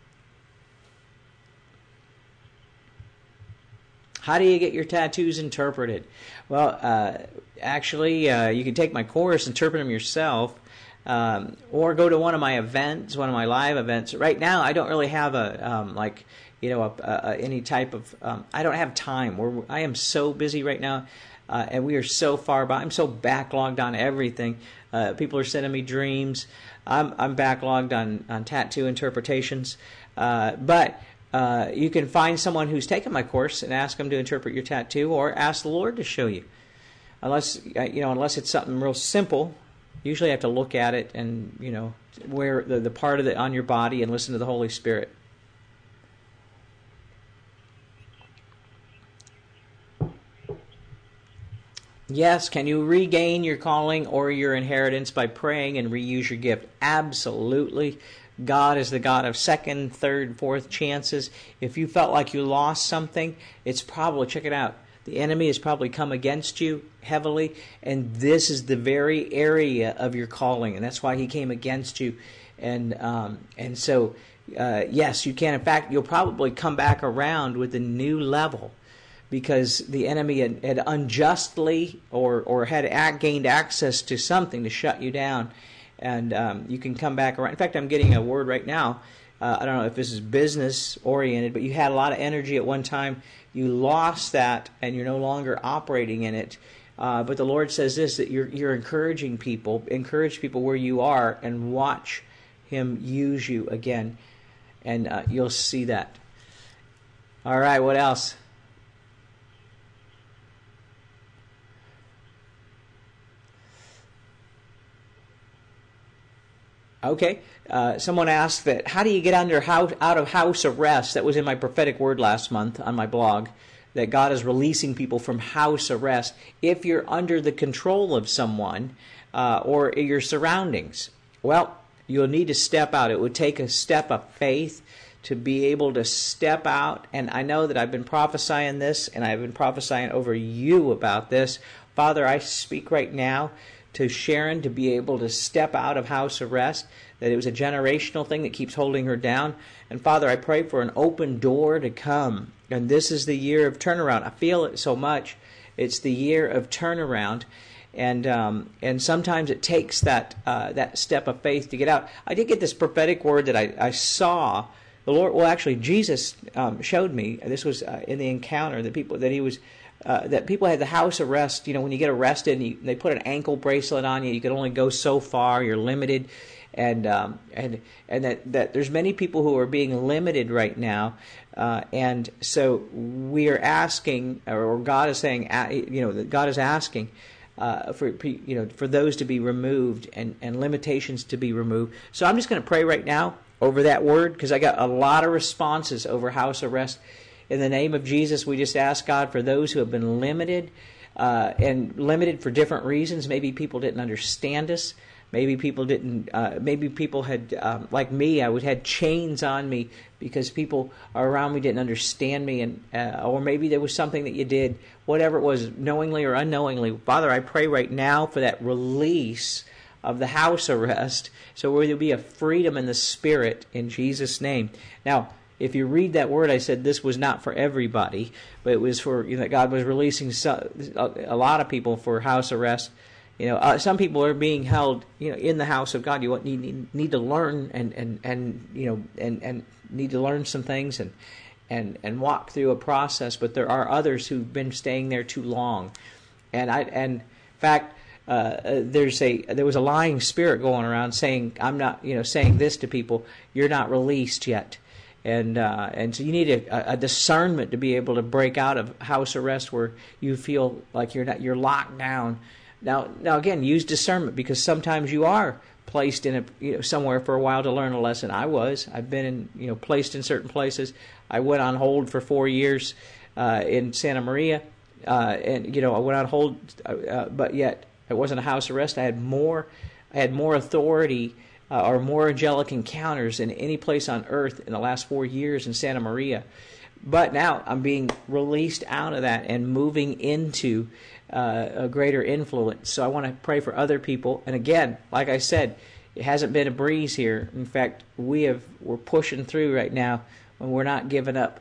How do you get your tattoos interpreted? Well, uh, actually, uh, you can take my course, interpret them yourself, um, or go to one of my events, one of my live events. Right now, I don't really have a um, like. You know, a, a, any type of, um, I don't have time. We're, I am so busy right now, uh, and we are so far by. I'm so backlogged on everything. Uh, people are sending me dreams. I'm, I'm backlogged on, on tattoo interpretations. Uh, but uh, you can find someone who's taken my course and ask them to interpret your tattoo, or ask the Lord to show you. Unless, you know, unless it's something real simple, usually I have to look at it and, you know, where the, the part of it on your body and listen to the Holy Spirit. Yes, can you regain your calling or your inheritance by praying and reuse your gift? Absolutely. God is the God of second, third, fourth chances. If you felt like you lost something, it's probably, check it out, the enemy has probably come against you heavily, and this is the very area of your calling, and that's why he came against you. And um, and so, uh, yes, you can. In fact, you'll probably come back around with a new level, because the enemy had, had unjustly or, or had gained access to something to shut you down. And um, you can come back around. In fact, I'm getting a word right now. Uh, I don't know if this is business-oriented, but you had a lot of energy at one time. You lost that, and you're no longer operating in it. Uh, but the Lord says this, that you're, you're encouraging people. Encourage people where you are and watch him use you again. And uh, you'll see that. All right, what else? Okay, uh, someone asked that, how do you get under house, out of house arrest? That was in my prophetic word last month on my blog, that God is releasing people from house arrest if you're under the control of someone uh, or your surroundings. Well, you'll need to step out. It would take a step of faith to be able to step out. And I know that I've been prophesying this, and I've been prophesying over you about this. Father, I speak right now to Sharon to be able to step out of house arrest, that it was a generational thing that keeps holding her down. And Father, I pray for an open door to come. And this is the year of turnaround. I feel it so much. It's the year of turnaround. And um, and sometimes it takes that uh, that step of faith to get out. I did get this prophetic word that I, I saw. The Lord, well, actually, Jesus um, showed me. This was uh, in the encounter that people that he was uh, that people had the house arrest. You know, when you get arrested, and you, they put an ankle bracelet on you. You can only go so far. You're limited, and um, and and that, that there's many people who are being limited right now. Uh, and so we are asking, or God is saying, you know, that God is asking. Uh, for you know, for those to be removed and, and limitations to be removed. So I'm just going to pray right now over that word, because I got a lot of responses over house arrest. In the name of Jesus, we just ask God for those who have been limited, uh, and limited for different reasons. Maybe people didn't understand us. Maybe people didn't. Uh, maybe people had, um, like me, I would had chains on me because people around me didn't understand me, and uh, or maybe there was something that you did, whatever it was, knowingly or unknowingly. Father, I pray right now for that release of the house arrest, so where there'll be a freedom in the spirit in Jesus' name. Now, if you read that word, I said this was not for everybody, but it was for, you know, God was releasing so, a, a lot of people for house arrest. You know, uh, some people are being held, you know, in the house of God. You need need, need to learn and, and, and you know and, and need to learn some things and and and walk through a process. But there are others who've been staying there too long, and I and in fact uh, there's a there was a lying spirit going around saying I'm not you know saying this to people. You're not released yet. And uh, and so you need a, a discernment to be able to break out of house arrest where you feel like you're not you're locked down. Now, now again, use discernment, because sometimes you are placed in a you know somewhere for a while to learn a lesson. I was. I've been in, you know placed in certain places. I went on hold for four years uh, in Santa Maria, uh, and you know I went on hold, uh, but yet it wasn't a house arrest. I had more, I had more authority uh, or more angelic encounters than any place on earth in the last four years in Santa Maria. But now I'm being released out of that and moving into uh, a greater influence. So I want to pray for other people. And again, like I said, it hasn't been a breeze here. In fact, we have we're pushing through right now, and we're not giving up.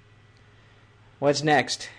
What's next?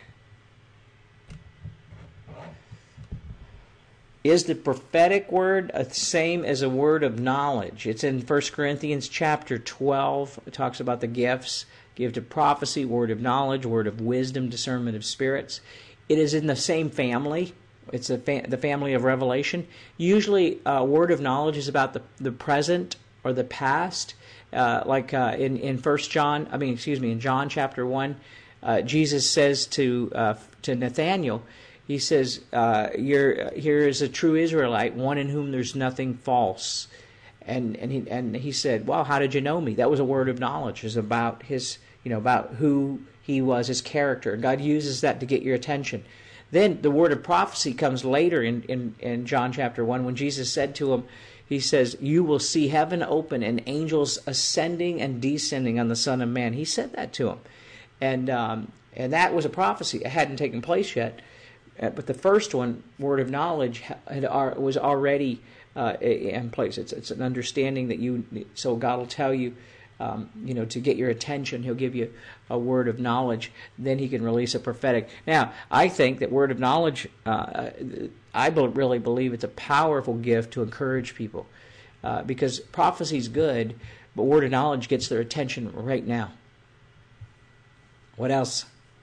Is the prophetic word the same as a word of knowledge? It's in First Corinthians chapter twelve. It talks about the gifts. Gift of prophecy, word of knowledge, word of wisdom, discernment of spirits. It is in the same family. It's a fa- the family of revelation. Usually, uh, word of knowledge is about the, the present or the past. Uh, like uh, in in First John, I mean, excuse me, in John chapter one, uh, Jesus says to uh, to Nathanael, he says, uh, "You're here is a true Israelite, one in whom there's nothing false." And and he and he said, "Well, how did you know me?" That was a word of knowledge. It was about his, you know, about who he was, his character. God uses that to get your attention. Then the word of prophecy comes later in, in, in John chapter one, when Jesus said to him, he says, "You will see heaven open and angels ascending and descending on the Son of Man." He said that to him. And um, and that was a prophecy. It hadn't taken place yet. Uh, but the first one, word of knowledge, had, had, was already uh, in place. It's, it's an understanding that you, so God will tell you, Um, you know, to get your attention. He'll give you a word of knowledge. Then he can release a prophetic. Now, I think that word of knowledge, uh, I be- really believe it's a powerful gift to encourage people, uh, because prophecy is good, but word of knowledge gets their attention right now. What else?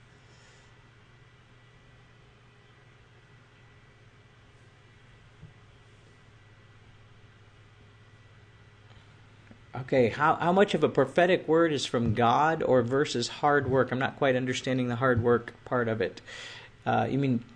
Okay, how how much of a prophetic word is from God or versus hard work? I'm not quite understanding the hard work part of it. Uh, you mean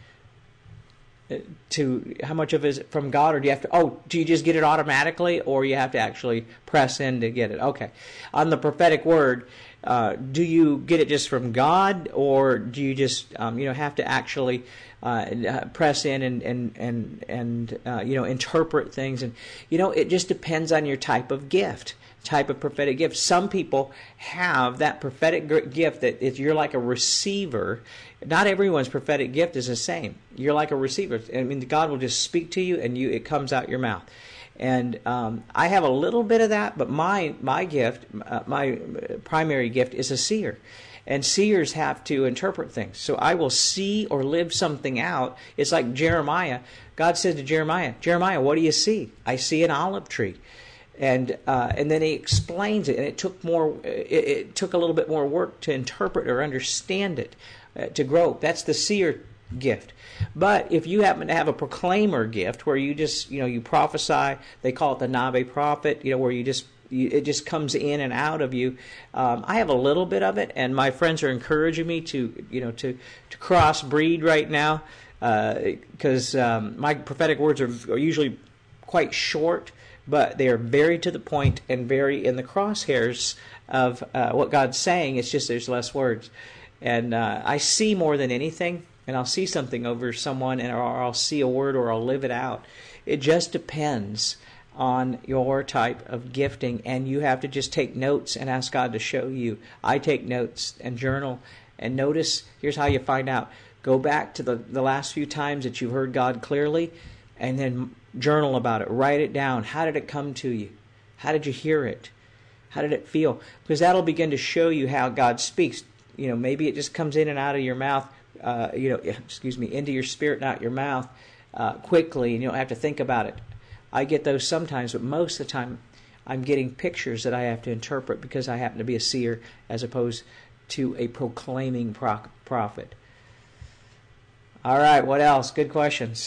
to how much of it is from God, or do you have to? Oh, do you just get it automatically, or you have to actually press in to get it? Okay, on the prophetic word, uh, do you get it just from God, or do you just um, you know have to actually uh, press in and and and and uh, you know interpret things? And you know it just depends on your type of gift, type of prophetic gift. Some people have that prophetic gift that if you're like a receiver. Not everyone's prophetic gift is the same. You're like a receiver. I mean, God will just speak to you, and you it comes out your mouth. And um, I have a little bit of that, but my my gift, uh, my primary gift, is a seer. And seers have to interpret things. So I will see or live something out. It's like Jeremiah. God said to Jeremiah, Jeremiah, what do you see? I see an olive tree. And uh, and then he explains it, and it took more. It, it took a little bit more work to interpret or understand it, uh, to grow. That's the seer gift. But if you happen to have a proclaimer gift, where you just you know you prophesy, they call it the Nave prophet. You know where you just you, it just comes in and out of you. Um, I have a little bit of it, and my friends are encouraging me to you know to to crossbreed right now, because uh, um, my prophetic words are, are usually quite short. But they are very to the point and very in the crosshairs of uh, what God's saying. It's just there's less words. And uh, I see more than anything, and I'll see something over someone, and or I'll see a word, or I'll live it out. It just depends on your type of gifting, and you have to just take notes and ask God to show you. I take notes and journal, and notice, here's how you find out. Go back to the, the last few times that you've heard God clearly, and then journal about it. Write it down. How did it come to you? How did you hear it? How did it feel? Because that'll begin to show you how God speaks. You know, maybe it just comes in and out of your mouth, uh, you know, excuse me, into your spirit, not your mouth, uh, quickly, and you don't have to think about it. I get those sometimes, but most of the time I'm getting pictures that I have to interpret because I happen to be a seer as opposed to a proclaiming pro- prophet. All right, what else? Good questions.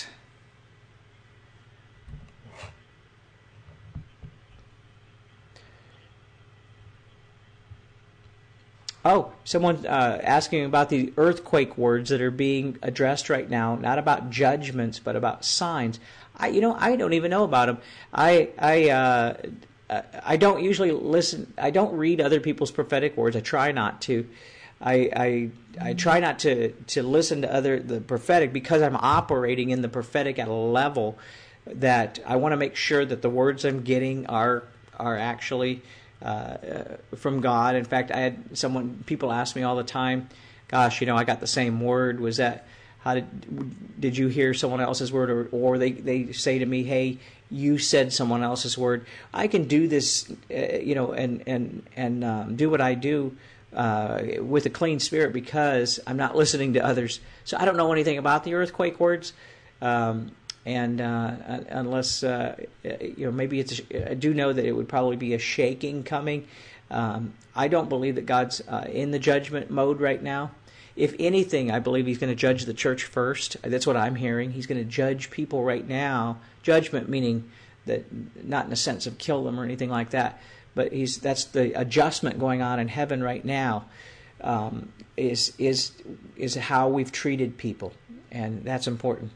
Oh, someone uh, asking about the earthquake words that are being addressed right now, not about judgments, but about signs. I, you know, I don't even know about them. I, I, uh, I don't usually listen. I don't read other people's prophetic words. I try not to. I, I, I try not to, to listen to other the prophetic because I'm operating in the prophetic at a level that I want to make sure that the words I'm getting are are actually. Uh, from God. In fact, I had someone, people ask me all the time, gosh, you know, I got the same word. Was that, how did, did you hear someone else's word? Or, or they, they say to me, hey, you said someone else's word. I can do this, uh, you know, and, and, and um, do what I do uh, with a clean spirit because I'm not listening to others. So I don't know anything about the earthquake words. Um, And uh, unless, uh, you know, maybe it's, I do know that it would probably be a shaking coming. Um, I don't believe that God's uh, in the judgment mode right now. If anything, I believe he's going to judge the church first. That's what I'm hearing. He's going to judge people right now. Judgment meaning that not in the sense of kill them or anything like that, but he's that's the adjustment going on in heaven right now. Um, is is is how we've treated people, and that's important.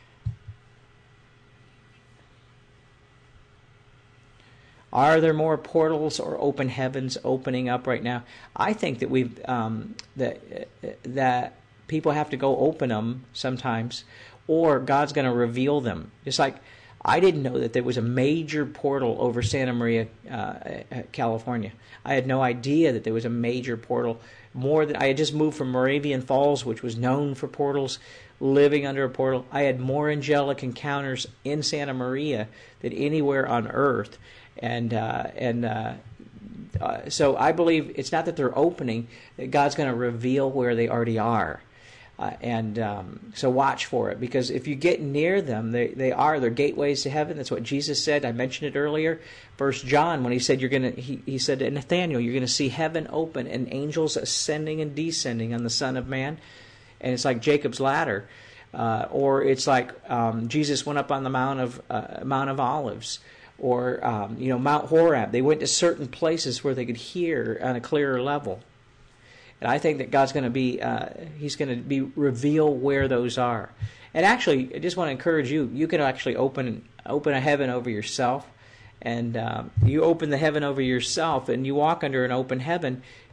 Are there more portals or open heavens opening up right now? I think that we've um, that that people have to go open them sometimes, or God's going to reveal them. Just like I didn't know that there was a major portal over Santa Maria, uh, California. I had no idea that there was a major portal. More than I had just moved from Moravian Falls, which was known for portals, living under a portal. I had more angelic encounters in Santa Maria than anywhere on earth. And uh, and uh, uh, so I believe it's not that they're opening, that God's going to reveal where they already are. Uh, and um, so watch for it, because if you get near them, they, they are, they're gateways to heaven. That's what Jesus said. I mentioned it earlier. First John, when he said, you're going to, he, he said to Nathaniel, you're going to see heaven open and angels ascending and descending on the Son of Man. And it's like Jacob's ladder. Uh, or it's like um, Jesus went up on the Mount of uh, Mount of Olives. Or, um, you know, Mount Horeb. They went to certain places where they could hear on a clearer level. And I think that God's going to be, uh, He's going to be reveal where those are. And actually, I just want to encourage you, you can actually open open a heaven over yourself. And um, you open the heaven over yourself and you walk under an open heaven.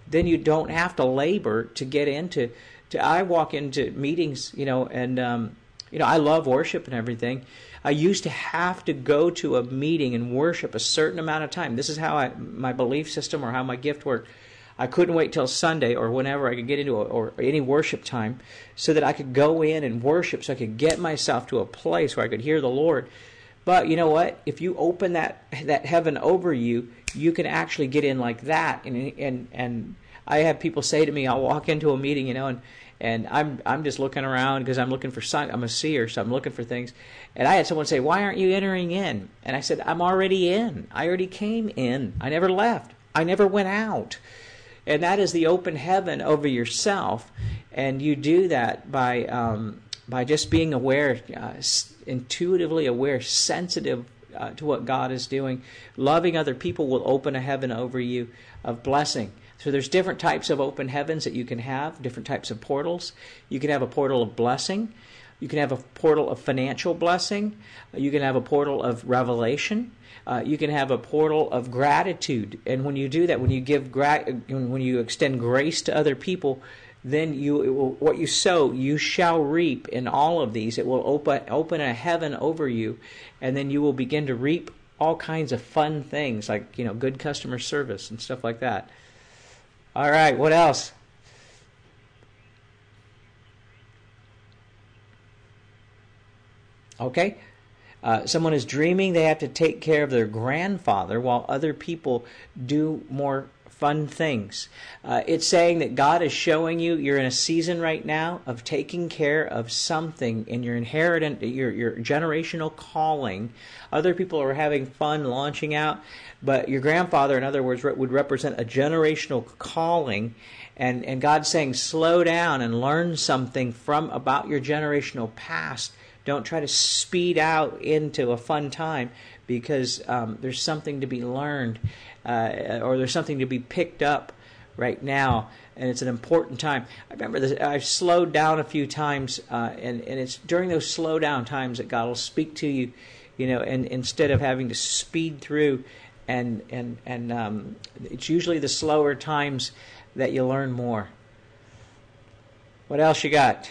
then you don't have to labor to get into. To I walk into meetings, you know, and um, you know I love worship and everything. I used to have to go to a meeting and worship a certain amount of time. This is how I, my belief system or how my gift worked. I couldn't wait till Sunday or whenever I could get into a, or any worship time so that I could go in and worship, so I could get myself to a place where I could hear the Lord. But you know what? If you open that that heaven over you, you can actually get in like that. And and and I have people say to me, I'll walk into a meeting, you know, and and I'm I'm just looking around because I'm looking for sign. I'm a seer, so I'm looking for things. And I had someone say, "Why aren't you entering in?" And I said, "I'm already in. I already came in. I never left. I never went out." And that is the open heaven over yourself. And you do that by um, by just being aware, uh, intuitively aware, sensitive uh, to what God is doing. Loving other people will open a heaven over you of blessing. So there's different types of open heavens that you can have, different types of portals. You can have a portal of blessing. You can have a portal of financial blessing. You can have a portal of revelation. Uh, you can have a portal of gratitude. And when you do that, when you give gra- when you extend grace to other people, then you it will, what you sow, you shall reap in all of these. It will open open a heaven over you, and then you will begin to reap all kinds of fun things like, you know, good customer service and stuff like that. All right, what else? Okay. Uh, someone is dreaming they have to take care of their grandfather while other people do more fun things. Uh, it's saying that God is showing you you're in a season right now of taking care of something in your inheritance, your, your generational calling. Other people are having fun launching out, but your grandfather, in other words, would represent a generational calling. And, and God's saying, slow down and learn something from about your generational past. Don't try to speed out into a fun time, because um, there's something to be learned uh, or there's something to be picked up right now, and it's an important time. I remember this, I've slowed down a few times, uh, and, and it's during those slow down times that God will speak to you, you know, and instead of having to speed through, and, and, and um, it's usually the slower times that you learn more. What else you got?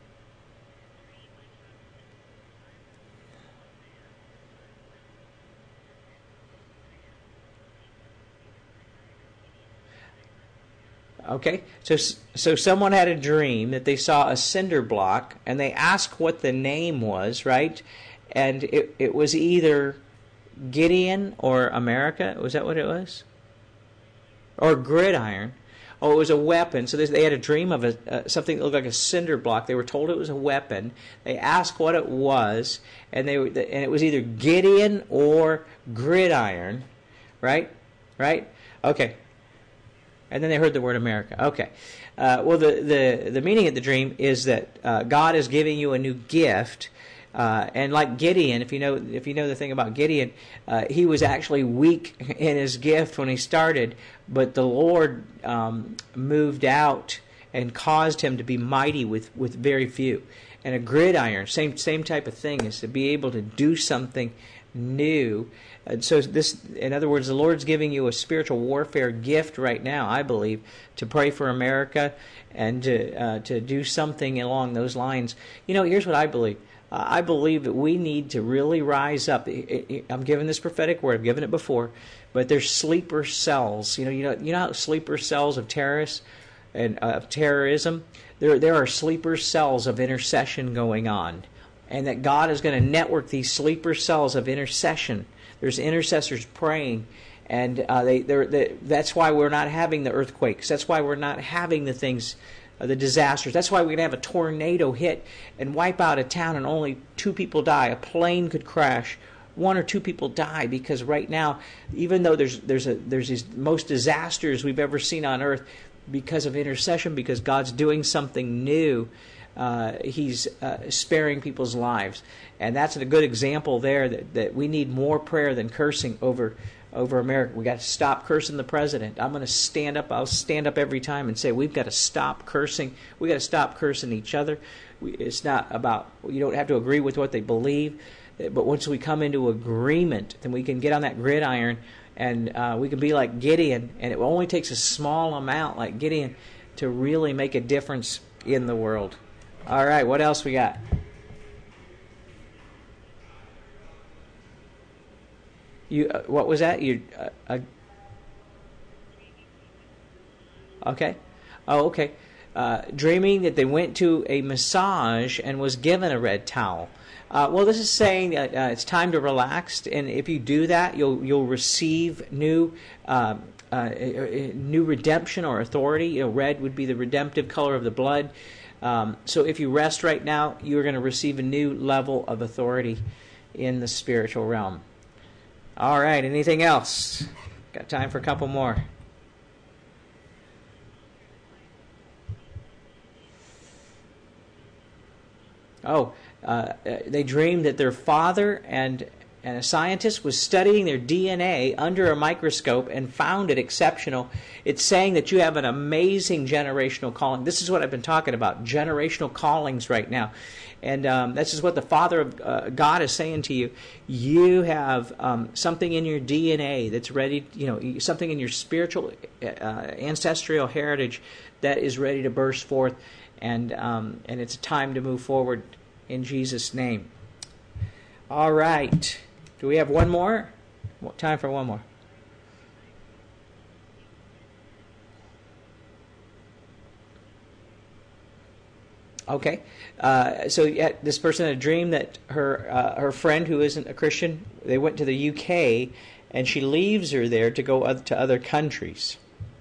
Okay, so so someone had a dream that they saw a cinder block, and they asked what the name was, right? And it, it was either Gideon or America. Was that what it was? Or gridiron. Oh, it was a weapon. So they had a dream of a, uh, something that looked like a cinder block. They were told it was a weapon. They asked what it was, and they and it was either Gideon or gridiron, right? Right? Okay. And then they heard the word America. Okay. Uh, well, the, the, the meaning of the dream is that uh, God is giving you a new gift. Uh, and like Gideon, if you know if you know the thing about Gideon, uh, he was actually weak in his gift when he started, but the Lord um, moved out and caused him to be mighty with, with very few. And a gridiron, same same type of thing, is to be able to do something new. And so this, in other words, the Lord's giving you a spiritual warfare gift right now, I believe, to pray for America and to uh, to do something along those lines. You know, here's what I believe. Uh, I believe that we need to really rise up. It, it, I'm giving this prophetic word. I've given it before, but there's sleeper cells. You know, you know, you know how sleeper cells of terrorists and uh, of terrorism. There, there are sleeper cells of intercession going on, and that God is going to network these sleeper cells of intercession. There's intercessors praying, and uh, they, they, that's why we're not having the earthquakes. That's why we're not having the things, uh, the disasters. That's why we're going to have a tornado hit and wipe out a town and only two people die. A plane could crash. One or two people die, because right now, even though there's there's a there's these most disasters we've ever seen on earth, because of intercession, because God's doing something new, uh, He's uh, sparing people's lives. And that's a good example there that, that we need more prayer than cursing over over America. We got to stop cursing the president. I'm going to stand up. I'll stand up every time and say we've got to stop cursing. We got to stop cursing each other. We, it's not about, you don't have to agree with what they believe, but once we come into agreement, then we can get on that gridiron and uh, we can be like Gideon, and it only takes a small amount, like Gideon, to really make a difference in the world. All right, what else we got? You, uh, what was that? You, uh, uh, okay. Oh, okay. Uh, dreaming that they went to a massage and was given a red towel. Uh, well, this is saying that uh, it's time to relax, and if you do that, you'll you'll receive new uh, uh, new redemption or authority. You know, red would be the redemptive color of the blood. Um, so if you rest right now, you're going to receive a new level of authority in the spiritual realm. All right. Anything else? Got time for a couple more. Oh, uh, they dreamed that their father and, and a scientist was studying their D N A under a microscope and found it exceptional. It's saying that you have an amazing generational calling. This is what I've been talking about, generational callings right now. And um, this is what the Father of uh, God is saying to you. You have um, something in your D N A that's ready, you know, something in your spiritual uh, ancestral heritage that is ready to burst forth. And um, and it's time to move forward in Jesus' name. All right. Do we have one more? Time for one more. Okay. Uh, so yeah, this person had a dream that her uh, her friend who isn't a Christian, they went to the U K, and she leaves her there to go to other countries.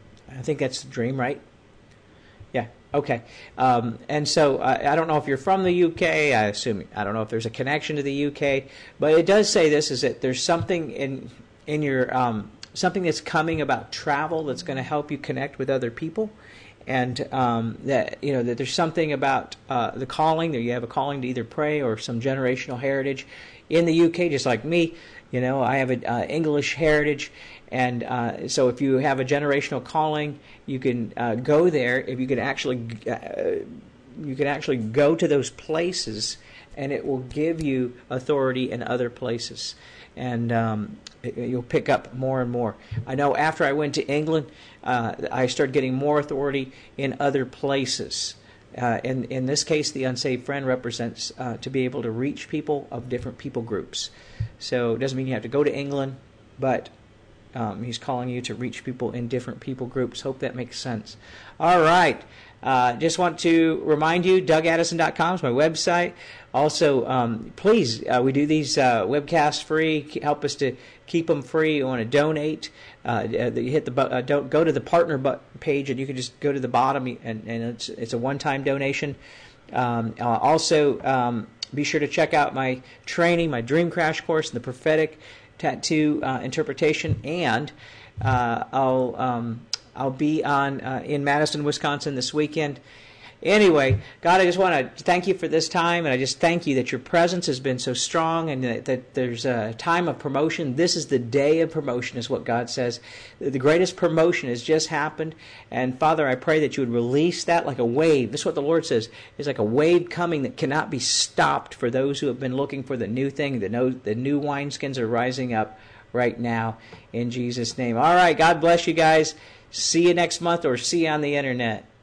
I think that's the dream, right? Yeah. Okay. Um, and so uh, I don't know if you're from the U K. I assume I don't know if there's a connection to the U K, but it does say this: is that there's something in in your um, something that's coming about travel that's going to help you connect with other people, and um, that you know that there's something about uh, the calling that you have a calling to either pray or some generational heritage in the U K, just like me. You know, I have an uh, English heritage. And uh, so if you have a generational calling, you can uh, go there. If you can actually, uh, you can actually go to those places, and it will give you authority in other places, and um, it, you'll pick up more and more. I know after I went to England, uh, I started getting more authority in other places. Uh, in in this case, the unsaved friend represents uh, to be able to reach people of different people groups. So it doesn't mean you have to go to England, but Um, he's calling you to reach people in different people groups. Hope that makes sense. All right. Uh, just want to remind you, Doug Addison dot com is my website. Also, um, please, uh, we do these uh, webcasts free. Help us to keep them free. You want to donate. Uh, you hit the uh, don't go to the partner page, and you can just go to the bottom, and, and it's it's a one-time donation. Um, uh, also, um, be sure to check out my training, my Dream Crash course, and the prophetic tattoo uh, interpretation, and uh, I'll um, I'll be on uh, in Madison, Wisconsin this weekend. Anyway, God, I just want to thank you for this time, and I just thank you that your presence has been so strong, and that, that there's a time of promotion. This is the day of promotion, is what God says. The greatest promotion has just happened, and Father, I pray that you would release that like a wave. This is what the Lord says. It's like a wave coming that cannot be stopped for those who have been looking for the new thing. The, no, the new wineskins are rising up right now in Jesus' name. All right, God bless you guys. See you next month, or see you on the internet.